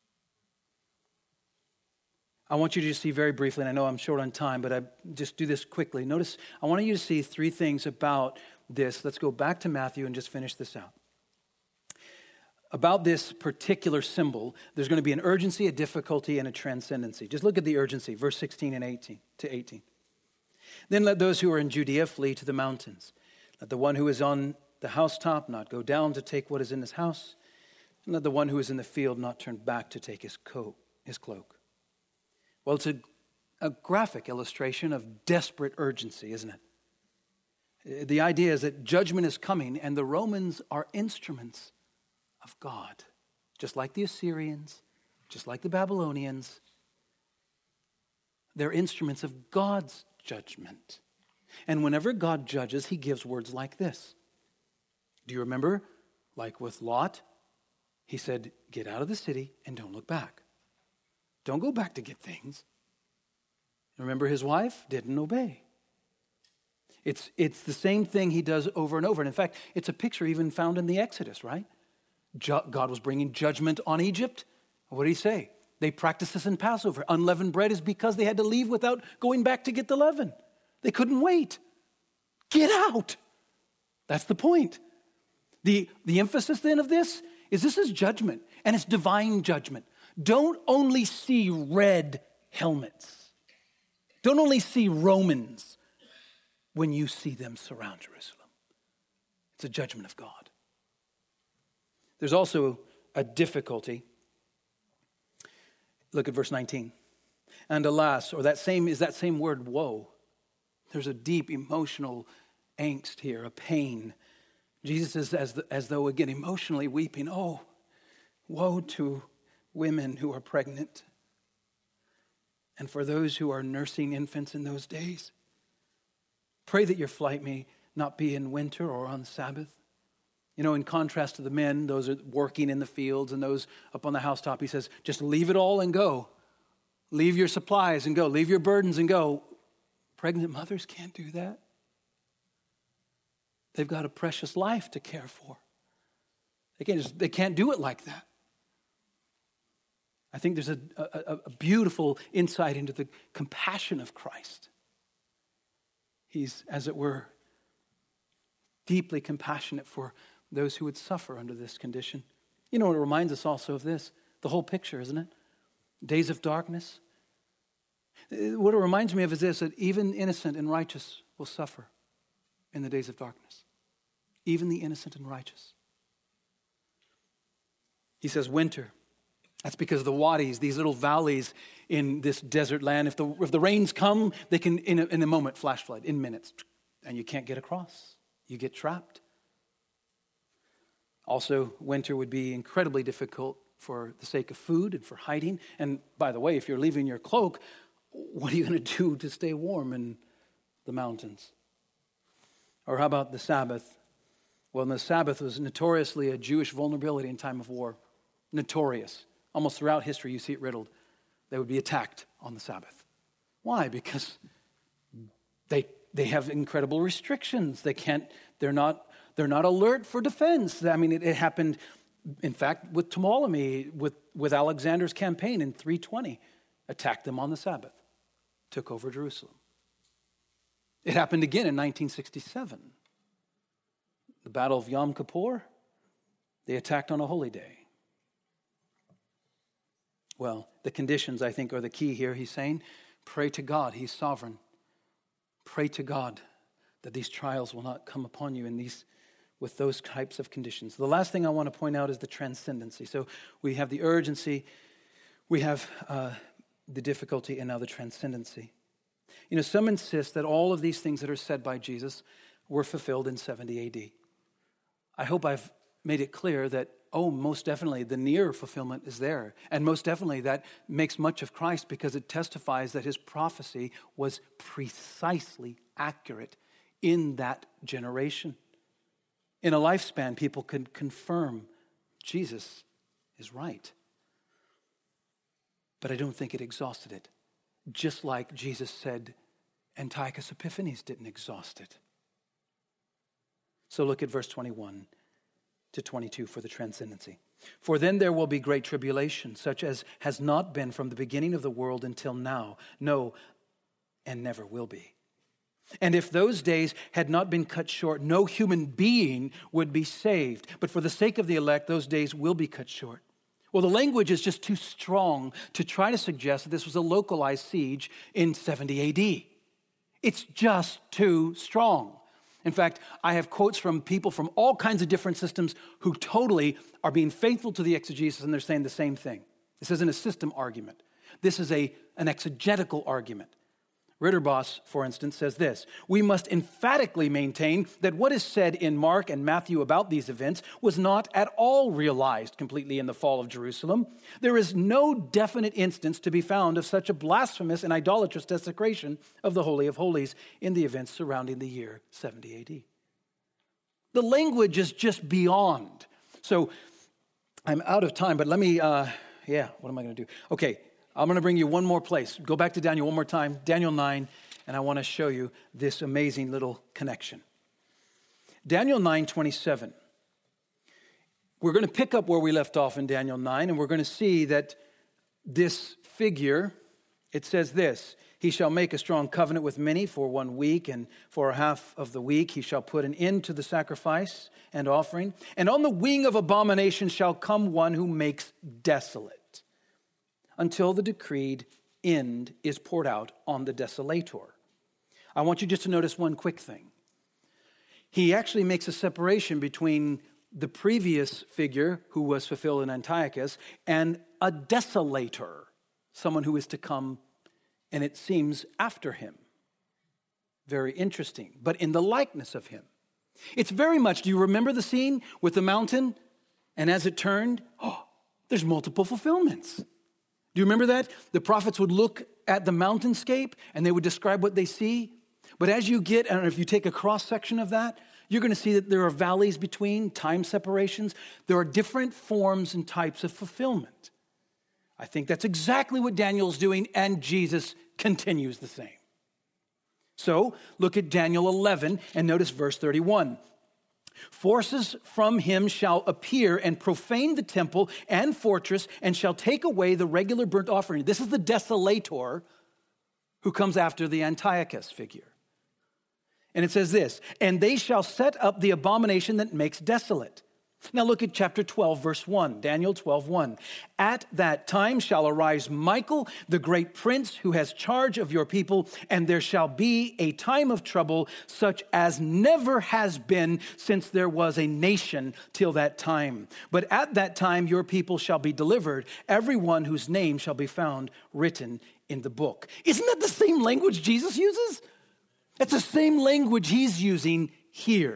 I want you to just see very briefly, and I know I'm short on time, but I just do this quickly. Notice, I want you to see three things about this. Let's go back to Matthew and just finish this out. About this particular symbol, there's going to be an urgency, a difficulty, and a transcendency. Just look at the urgency, verse sixteen and eighteen to eighteen. Then let those who are in Judea flee to the mountains. Let the one who is on the housetop not go down to take what is in his house. And let the one who is in the field not turn back to take his coat, his cloak. Well, it's a, a graphic illustration of desperate urgency, isn't it? The idea is that judgment is coming, and the Romans are instruments of God, just like the Assyrians, just like the Babylonians. They're instruments of God's judgment. And whenever God judges, he gives words like this. Do you remember? Like with Lot, he said, get out of the city and don't look back. Don't go back to get things. Remember his wife? Didn't obey. It's, it's the same thing he does over and over. And in fact, it's a picture even found in the Exodus, right? God was bringing judgment on Egypt. What did he say? They practiced this in Passover. Unleavened bread is because they had to leave without going back to get the leaven. They couldn't wait. Get out. That's the point. The, the emphasis then of this is this is judgment, and it's divine judgment. Don't only see red helmets. Don't only see Romans when you see them surround Jerusalem. It's a judgment of God. There's also a difficulty. Look at verse nineteen. And alas, or that same is that same word, woe. There's a deep emotional angst here, a pain. Jesus is as, the, as though again emotionally weeping. Oh, woe to women who are pregnant, and for those who are nursing infants in those days. Pray that your flight may not be in winter or on Sabbath. You know, in contrast to the men, those are working in the fields and those up on the housetop, he says, just leave it all and go. Leave your supplies and go. Leave your burdens and go. Pregnant mothers can't do that. They've got a precious life to care for. They can't just, they can't do it like that. I think there's a, a, a beautiful insight into the compassion of Christ. He's, as it were, deeply compassionate for those who would suffer under this condition. You know, it reminds us also of this, the whole picture, isn't it? Days of darkness. What it reminds me of is this, that even innocent and righteous will suffer in the days of darkness. Even the innocent and righteous. He says winter. That's because of the wadis, these little valleys in this desert land. If the, if the rains come, they can, in a, in a moment, flash flood, in minutes. And you can't get across. You get trapped. Also, winter would be incredibly difficult for the sake of food and for hiding. And by the way, if you're leaving your cloak, what are you going to do to stay warm in the mountains? Or how about the Sabbath? Well, the Sabbath was notoriously a Jewish vulnerability in time of war. Notorious. Almost throughout history, you see it riddled. They would be attacked on the Sabbath. Why? Because they they have incredible restrictions. They can't, they're not, they're not alert for defense. I mean, it, it happened, in fact, with Ptolemy, with, with Alexander's campaign in three twenty, attacked them on the Sabbath, took over Jerusalem. It happened again in nineteen sixty-seven. The Battle of Yom Kippur, they attacked on a holy day. Well, the conditions, I think, are the key here. He's saying, pray to God. He's sovereign. Pray to God that these trials will not come upon you in these with those types of conditions. The last thing I want to point out is the transcendency. So we have the urgency, we have uh, the difficulty, and now the transcendency. You know, some insist that all of these things that are said by Jesus were fulfilled in seventy A D. I hope I've made it clear that, oh, most definitely the near fulfillment is there. And most definitely that makes much of Christ because it testifies that his prophecy was precisely accurate in that generation. In a lifespan, people can confirm Jesus is right. But I don't think it exhausted it. Just like Jesus said, Antiochus Epiphanes didn't exhaust it. So look at verse twenty-one to twenty-two for the transcendency. For then there will be great tribulation, such as has not been from the beginning of the world until now, no, and never will be. And if those days had not been cut short, no human being would be saved. But for the sake of the elect, those days will be cut short. Well, the language is just too strong to try to suggest that this was a localized siege in seventy A D. It's just too strong. In fact, I have quotes from people from all kinds of different systems who totally are being faithful to the exegesis, and they're saying the same thing. This isn't a system argument. This is a, an exegetical argument. Ritterboss, for instance, says this: we must emphatically maintain that what is said in Mark and Matthew about these events was not at all realized completely in the fall of Jerusalem. There is no definite instance to be found of such a blasphemous and idolatrous desecration of the Holy of Holies in the events surrounding the year seventy A D. The language is just beyond. So I'm out of time, but let me, uh, yeah, what am I going to do? Okay. I'm going to bring you one more place. Go back to Daniel one more time, Daniel nine, and I want to show you this amazing little connection. Daniel nine twenty-seven. We're going to pick up where we left off in Daniel nine, and we're going to see that this figure, it says this: he shall make a strong covenant with many for one week, and for a half of the week he shall put an end to the sacrifice and offering. And on the wing of abomination shall come one who makes desolate, until the decreed end is poured out on the desolator. I want you just to notice one quick thing. He actually makes a separation between the previous figure who was fulfilled in Antiochus and a desolator, someone who is to come, and it seems after him. Very interesting, but in the likeness of him. It's very much, do you remember the scene with the mountain? And as it turned, oh, there's multiple fulfillments. Do you remember that? The prophets would look at the mountainscape and they would describe what they see. But as you get, and if you take a cross-section of that, you're going to see that there are valleys between, time separations. There are different forms and types of fulfillment. I think that's exactly what Daniel's doing, and Jesus continues the same. So look at Daniel eleven and notice verse thirty-one. Forces from him shall appear and profane the temple and fortress and shall take away the regular burnt offering. This is the desolator who comes after the Antiochus figure. And it says this: and they shall set up the abomination that makes desolate. Now look at chapter twelve, verse one, Daniel twelve, one. At that time shall arise Michael, the great prince, who has charge of your people, and there shall be a time of trouble such as never has been since there was a nation till that time. But at that time your people shall be delivered, every one whose name shall be found written in the book. Isn't that the same language Jesus uses? That's the same language he's using here.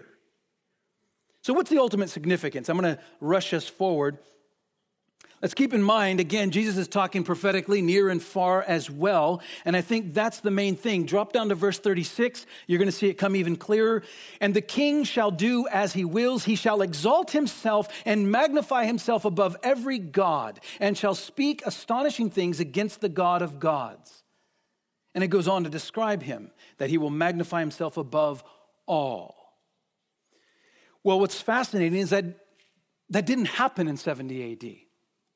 So what's the ultimate significance? I'm going to rush us forward. Let's keep in mind, again, Jesus is talking prophetically near and far as well. And I think that's the main thing. Drop down to verse thirty-six. You're going to see it come even clearer. And the king shall do as he wills. He shall exalt himself and magnify himself above every god, and shall speak astonishing things against the God of gods. And it goes on to describe him, that he will magnify himself above all. Well, what's fascinating is that that didn't happen in seventy A D.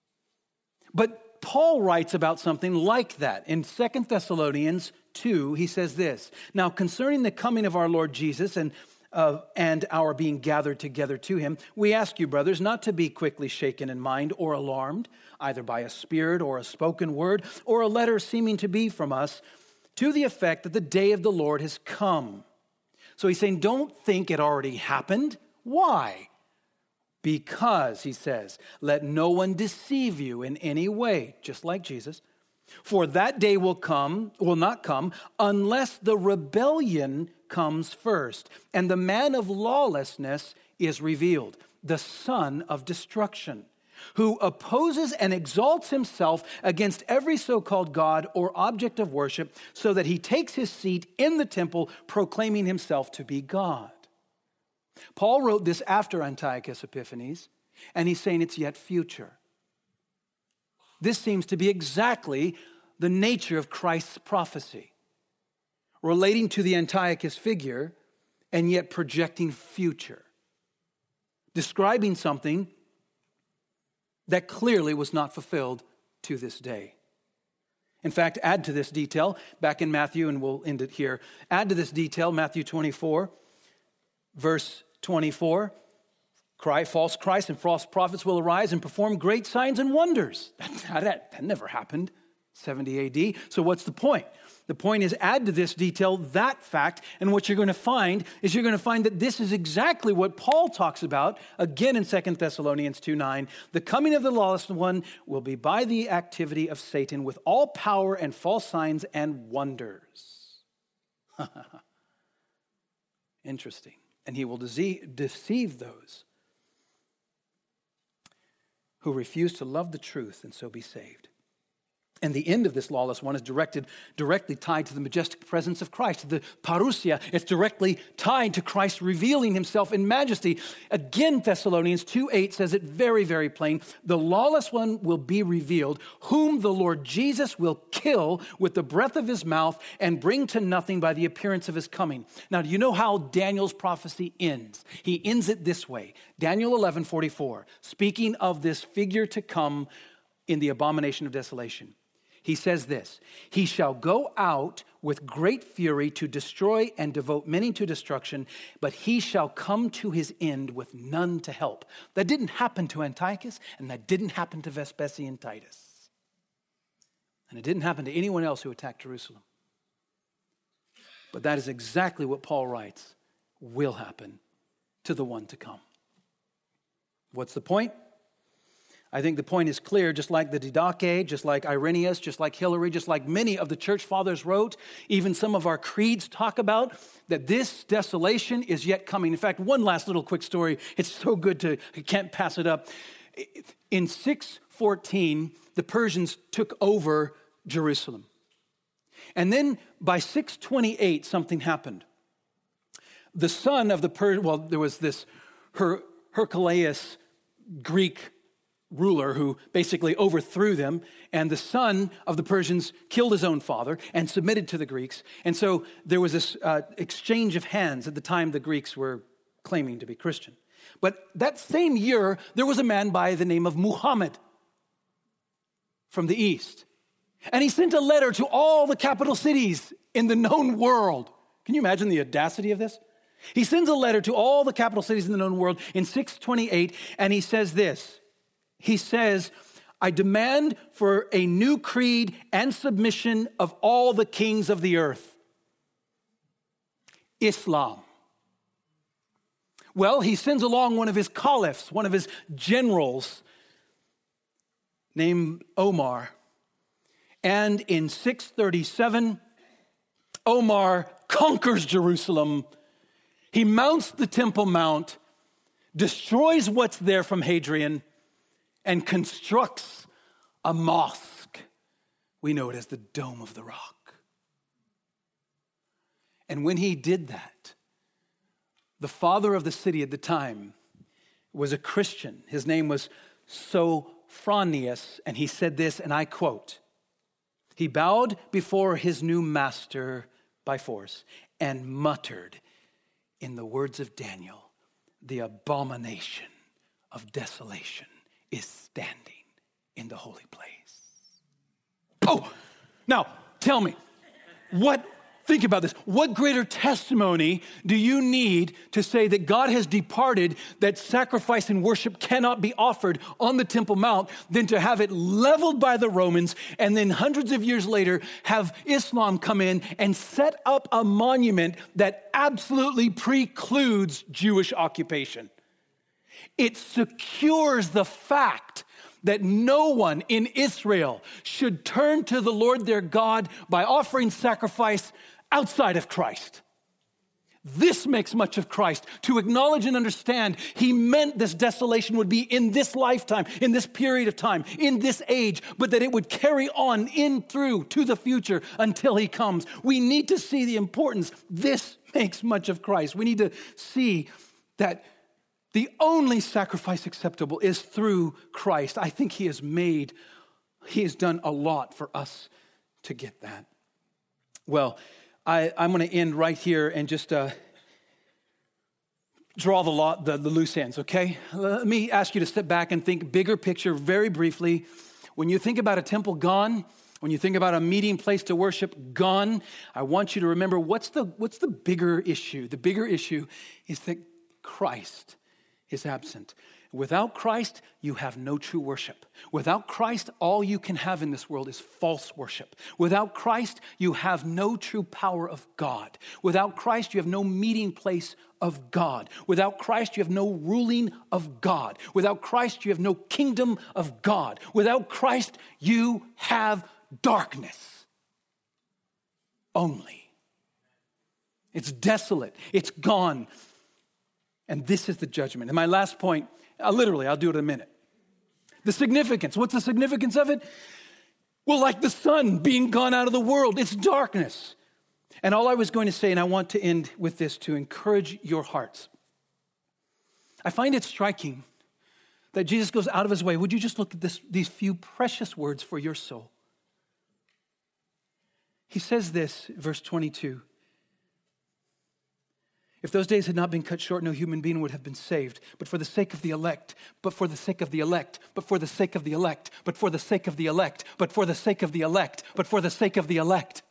But Paul writes about something like that. In Second Thessalonians two, he says this, "Now concerning the coming of our Lord Jesus and, uh, and our being gathered together to him, we ask you, brothers, not to be quickly shaken in mind or alarmed, either by a spirit or a spoken word or a letter seeming to be from us, to the effect that the day of the Lord has come." So he's saying, don't think it already happened. Why? Because, he says, let no one deceive you in any way, just like Jesus. For that day will come, will not come, unless the rebellion comes first, and the man of lawlessness is revealed, the son of destruction, who opposes and exalts himself against every so-called God or object of worship, so that he takes his seat in the temple, proclaiming himself to be God. Paul wrote this after Antiochus Epiphanes, and he's saying it's yet future. This seems to be exactly the nature of Christ's prophecy, relating to the Antiochus figure and yet projecting future, describing something that clearly was not fulfilled to this day. In fact, add to this detail, back in Matthew, and we'll end it here, add to this detail, Matthew twenty-four, verse twenty-four, false Christ and false prophets will arise and perform great signs and wonders. That, that, that never happened, seventy A D. So what's the point? The point is, add to this detail that fact, and what you're going to find is you're going to find that this is exactly what Paul talks about, again in Second Thessalonians two nine. The coming of the lawless one will be by the activity of Satan with all power and false signs and wonders. Interesting. And he will deceive those who refuse to love the truth and so be saved. And the end of this lawless one is directed, directly tied to the majestic presence of Christ, the parousia. It's directly tied to Christ revealing himself in majesty. Again, Thessalonians two eight says it very, very plain. The lawless one will be revealed, whom the Lord Jesus will kill with the breath of his mouth and bring to nothing by the appearance of his coming. Now, do you know how Daniel's prophecy ends? He ends it this way. Daniel eleven forty-four, speaking of this figure to come in the abomination of desolation. He says this, he shall go out with great fury to destroy and devote many to destruction, but he shall come to his end with none to help. That didn't happen to Antiochus, and that didn't happen to Vespasian Titus. And it didn't happen to anyone else who attacked Jerusalem. But that is exactly what Paul writes will happen to the one to come. What's the point? I think the point is clear, just like the Didache, just like Irenaeus, just like Hilary, just like many of the church fathers wrote, even some of our creeds talk about, that this desolation is yet coming. In fact, one last little quick story. It's so good to, I can't pass it up. In six fourteen, the Persians took over Jerusalem. And then by six twenty-eight, something happened. The son of the Persian, well, there was this Her- Heraclius Greek ruler who basically overthrew them, and the son of the Persians killed his own father and submitted to the Greeks. And so there was this uh, exchange of hands at the time the Greeks were claiming to be Christian. But that same year, there was a man by the name of Muhammad from the east. And he sent a letter to all the capital cities in the known world. Can you imagine the audacity of this? He sends a letter to all the capital cities in the known world in six twenty-eight, and he says this. He says, I demand for a new creed and submission of all the kings of the earth. Islam. Well, he sends along one of his caliphs, one of his generals, named Omar. And in six thirty-seven, Omar conquers Jerusalem. He mounts the Temple Mount, destroys what's there from Hadrian, and constructs a mosque. We know it as the Dome of the Rock. And when he did that, the father of the city at the time was a Christian. His name was Sophronius, and he said this, and I quote, he bowed before his new master by force and muttered in the words of Daniel, the abomination of desolation is standing in the holy place. Oh, now tell me, what, think about this. What greater testimony do you need to say that God has departed, that sacrifice and worship cannot be offered on the Temple Mount, than to have it leveled by the Romans and then hundreds of years later have Islam come in and set up a monument that absolutely precludes Jewish occupation? It secures the fact that no one in Israel should turn to the Lord their God by offering sacrifice outside of Christ. This makes much of Christ, to acknowledge and understand he meant this desolation would be in this lifetime, in this period of time, in this age, but that it would carry on in through to the future until he comes. We need to see the importance. This makes much of Christ. We need to see that the only sacrifice acceptable is through Christ. I think he has made, he has done a lot for us to get that. Well, I, I'm going to end right here and just uh, draw the, lot, the, the loose ends, okay? Let me ask you to step back and think bigger picture very briefly. When you think about a temple gone, when you think about a meeting place to worship gone, I want you to remember what's the, what's the bigger issue? The bigger issue is that Christ is absent. Without Christ, you have no true worship. Without Christ, all you can have in this world is false worship. Without Christ, you have no true power of God. Without Christ, you have no meeting place of God. Without Christ, you have no ruling of God. Without Christ, you have no kingdom of God. Without Christ, you have darkness only. It's desolate. It's gone. And this is the judgment. And my last point, uh, literally, I'll do it in a minute. The significance. What's the significance of it? Well, like the sun being gone out of the world, it's darkness. And all I was going to say, and I want to end with this to encourage your hearts. I find it striking that Jesus goes out of his way. Would you just look at this, these few precious words for your soul? He says this, verse twenty-two. If those days had not been cut short, no human being would have been saved. But for the sake of the elect, but for the sake of the elect, but for the sake of the elect, but for the sake of the elect, but for the sake of the elect, but for the sake of the elect.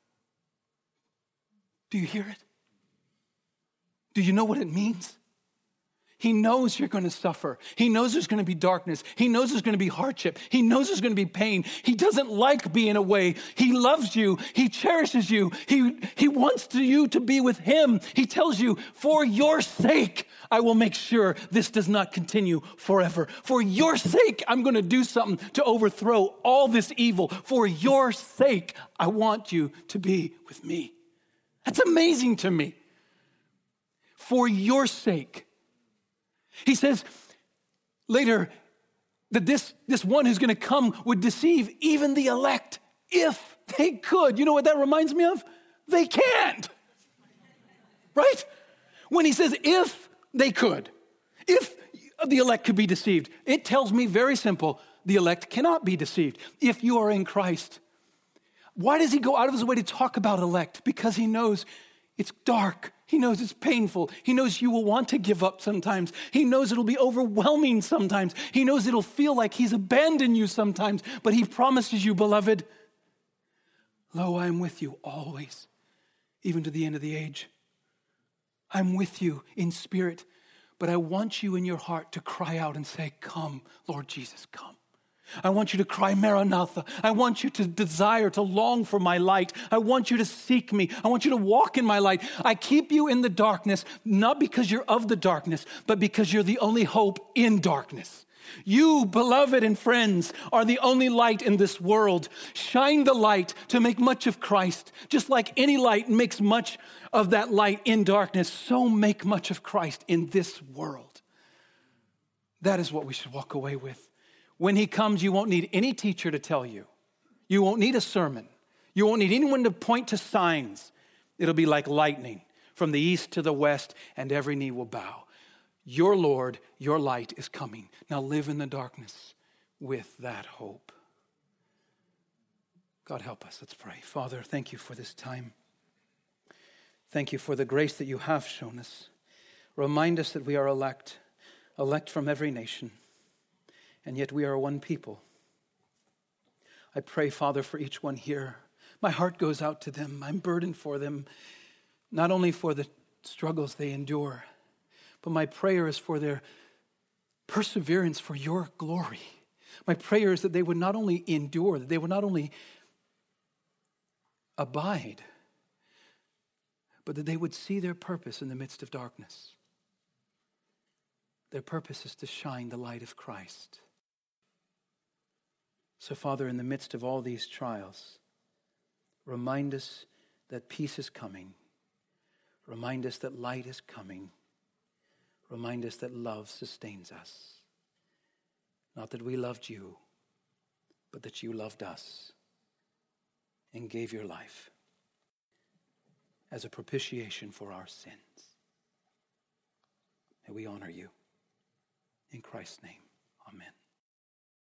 Do you hear it? Do you know what it means? He knows you're going to suffer. He knows there's going to be darkness. He knows there's going to be hardship. He knows there's going to be pain. He doesn't like being away. He loves you. He cherishes you. He, he wants to, you to be with him. He tells you, for your sake, I will make sure this does not continue forever. For your sake, I'm going to do something to overthrow all this evil. For your sake, I want you to be with me. That's amazing to me. For your sake. He says later that this, this one who's going to come would deceive even the elect if they could. You know what that reminds me of? They can't. Right? When he says if they could, if the elect could be deceived, it tells me very simple, the elect cannot be deceived if you are in Christ. Why does he go out of his way to talk about elect? Because he knows it's dark. He knows it's painful. He knows you will want to give up sometimes. He knows it'll be overwhelming sometimes. He knows it'll feel like he's abandoned you sometimes. But he promises you, beloved, lo, I am with you always, even to the end of the age. I'm with you in spirit, but I want you in your heart to cry out and say, come, Lord Jesus, come. I want you to cry, Maranatha. I want you to desire, to long for my light. I want you to seek me. I want you to walk in my light. I keep you in the darkness, not because you're of the darkness, but because you're the only hope in darkness. You, beloved and friends, are the only light in this world. Shine the light to make much of Christ. Just like any light makes much of that light in darkness, so make much of Christ in this world. That is what we should walk away with. When he comes, you won't need any teacher to tell you. You won't need a sermon. You won't need anyone to point to signs. It'll be like lightning from the east to the west, and every knee will bow. Your Lord, your light is coming. Now live in the darkness with that hope. God help us. Let's pray. Father, thank you for this time. Thank you for the grace that you have shown us. Remind us that we are elect, elect from every nation. And yet we are one people. I pray, Father, for each one here. My heart goes out to them. I'm burdened for them, not only for the struggles they endure, but my prayer is for their perseverance for your glory. My prayer is that they would not only endure, that they would not only abide, but that they would see their purpose in the midst of darkness. Their purpose is to shine the light of Christ. So, Father, in the midst of all these trials, remind us that peace is coming. Remind us that light is coming. Remind us that love sustains us. Not that we loved you, but that you loved us and gave your life as a propitiation for our sins. And we honor you. In Christ's name, amen.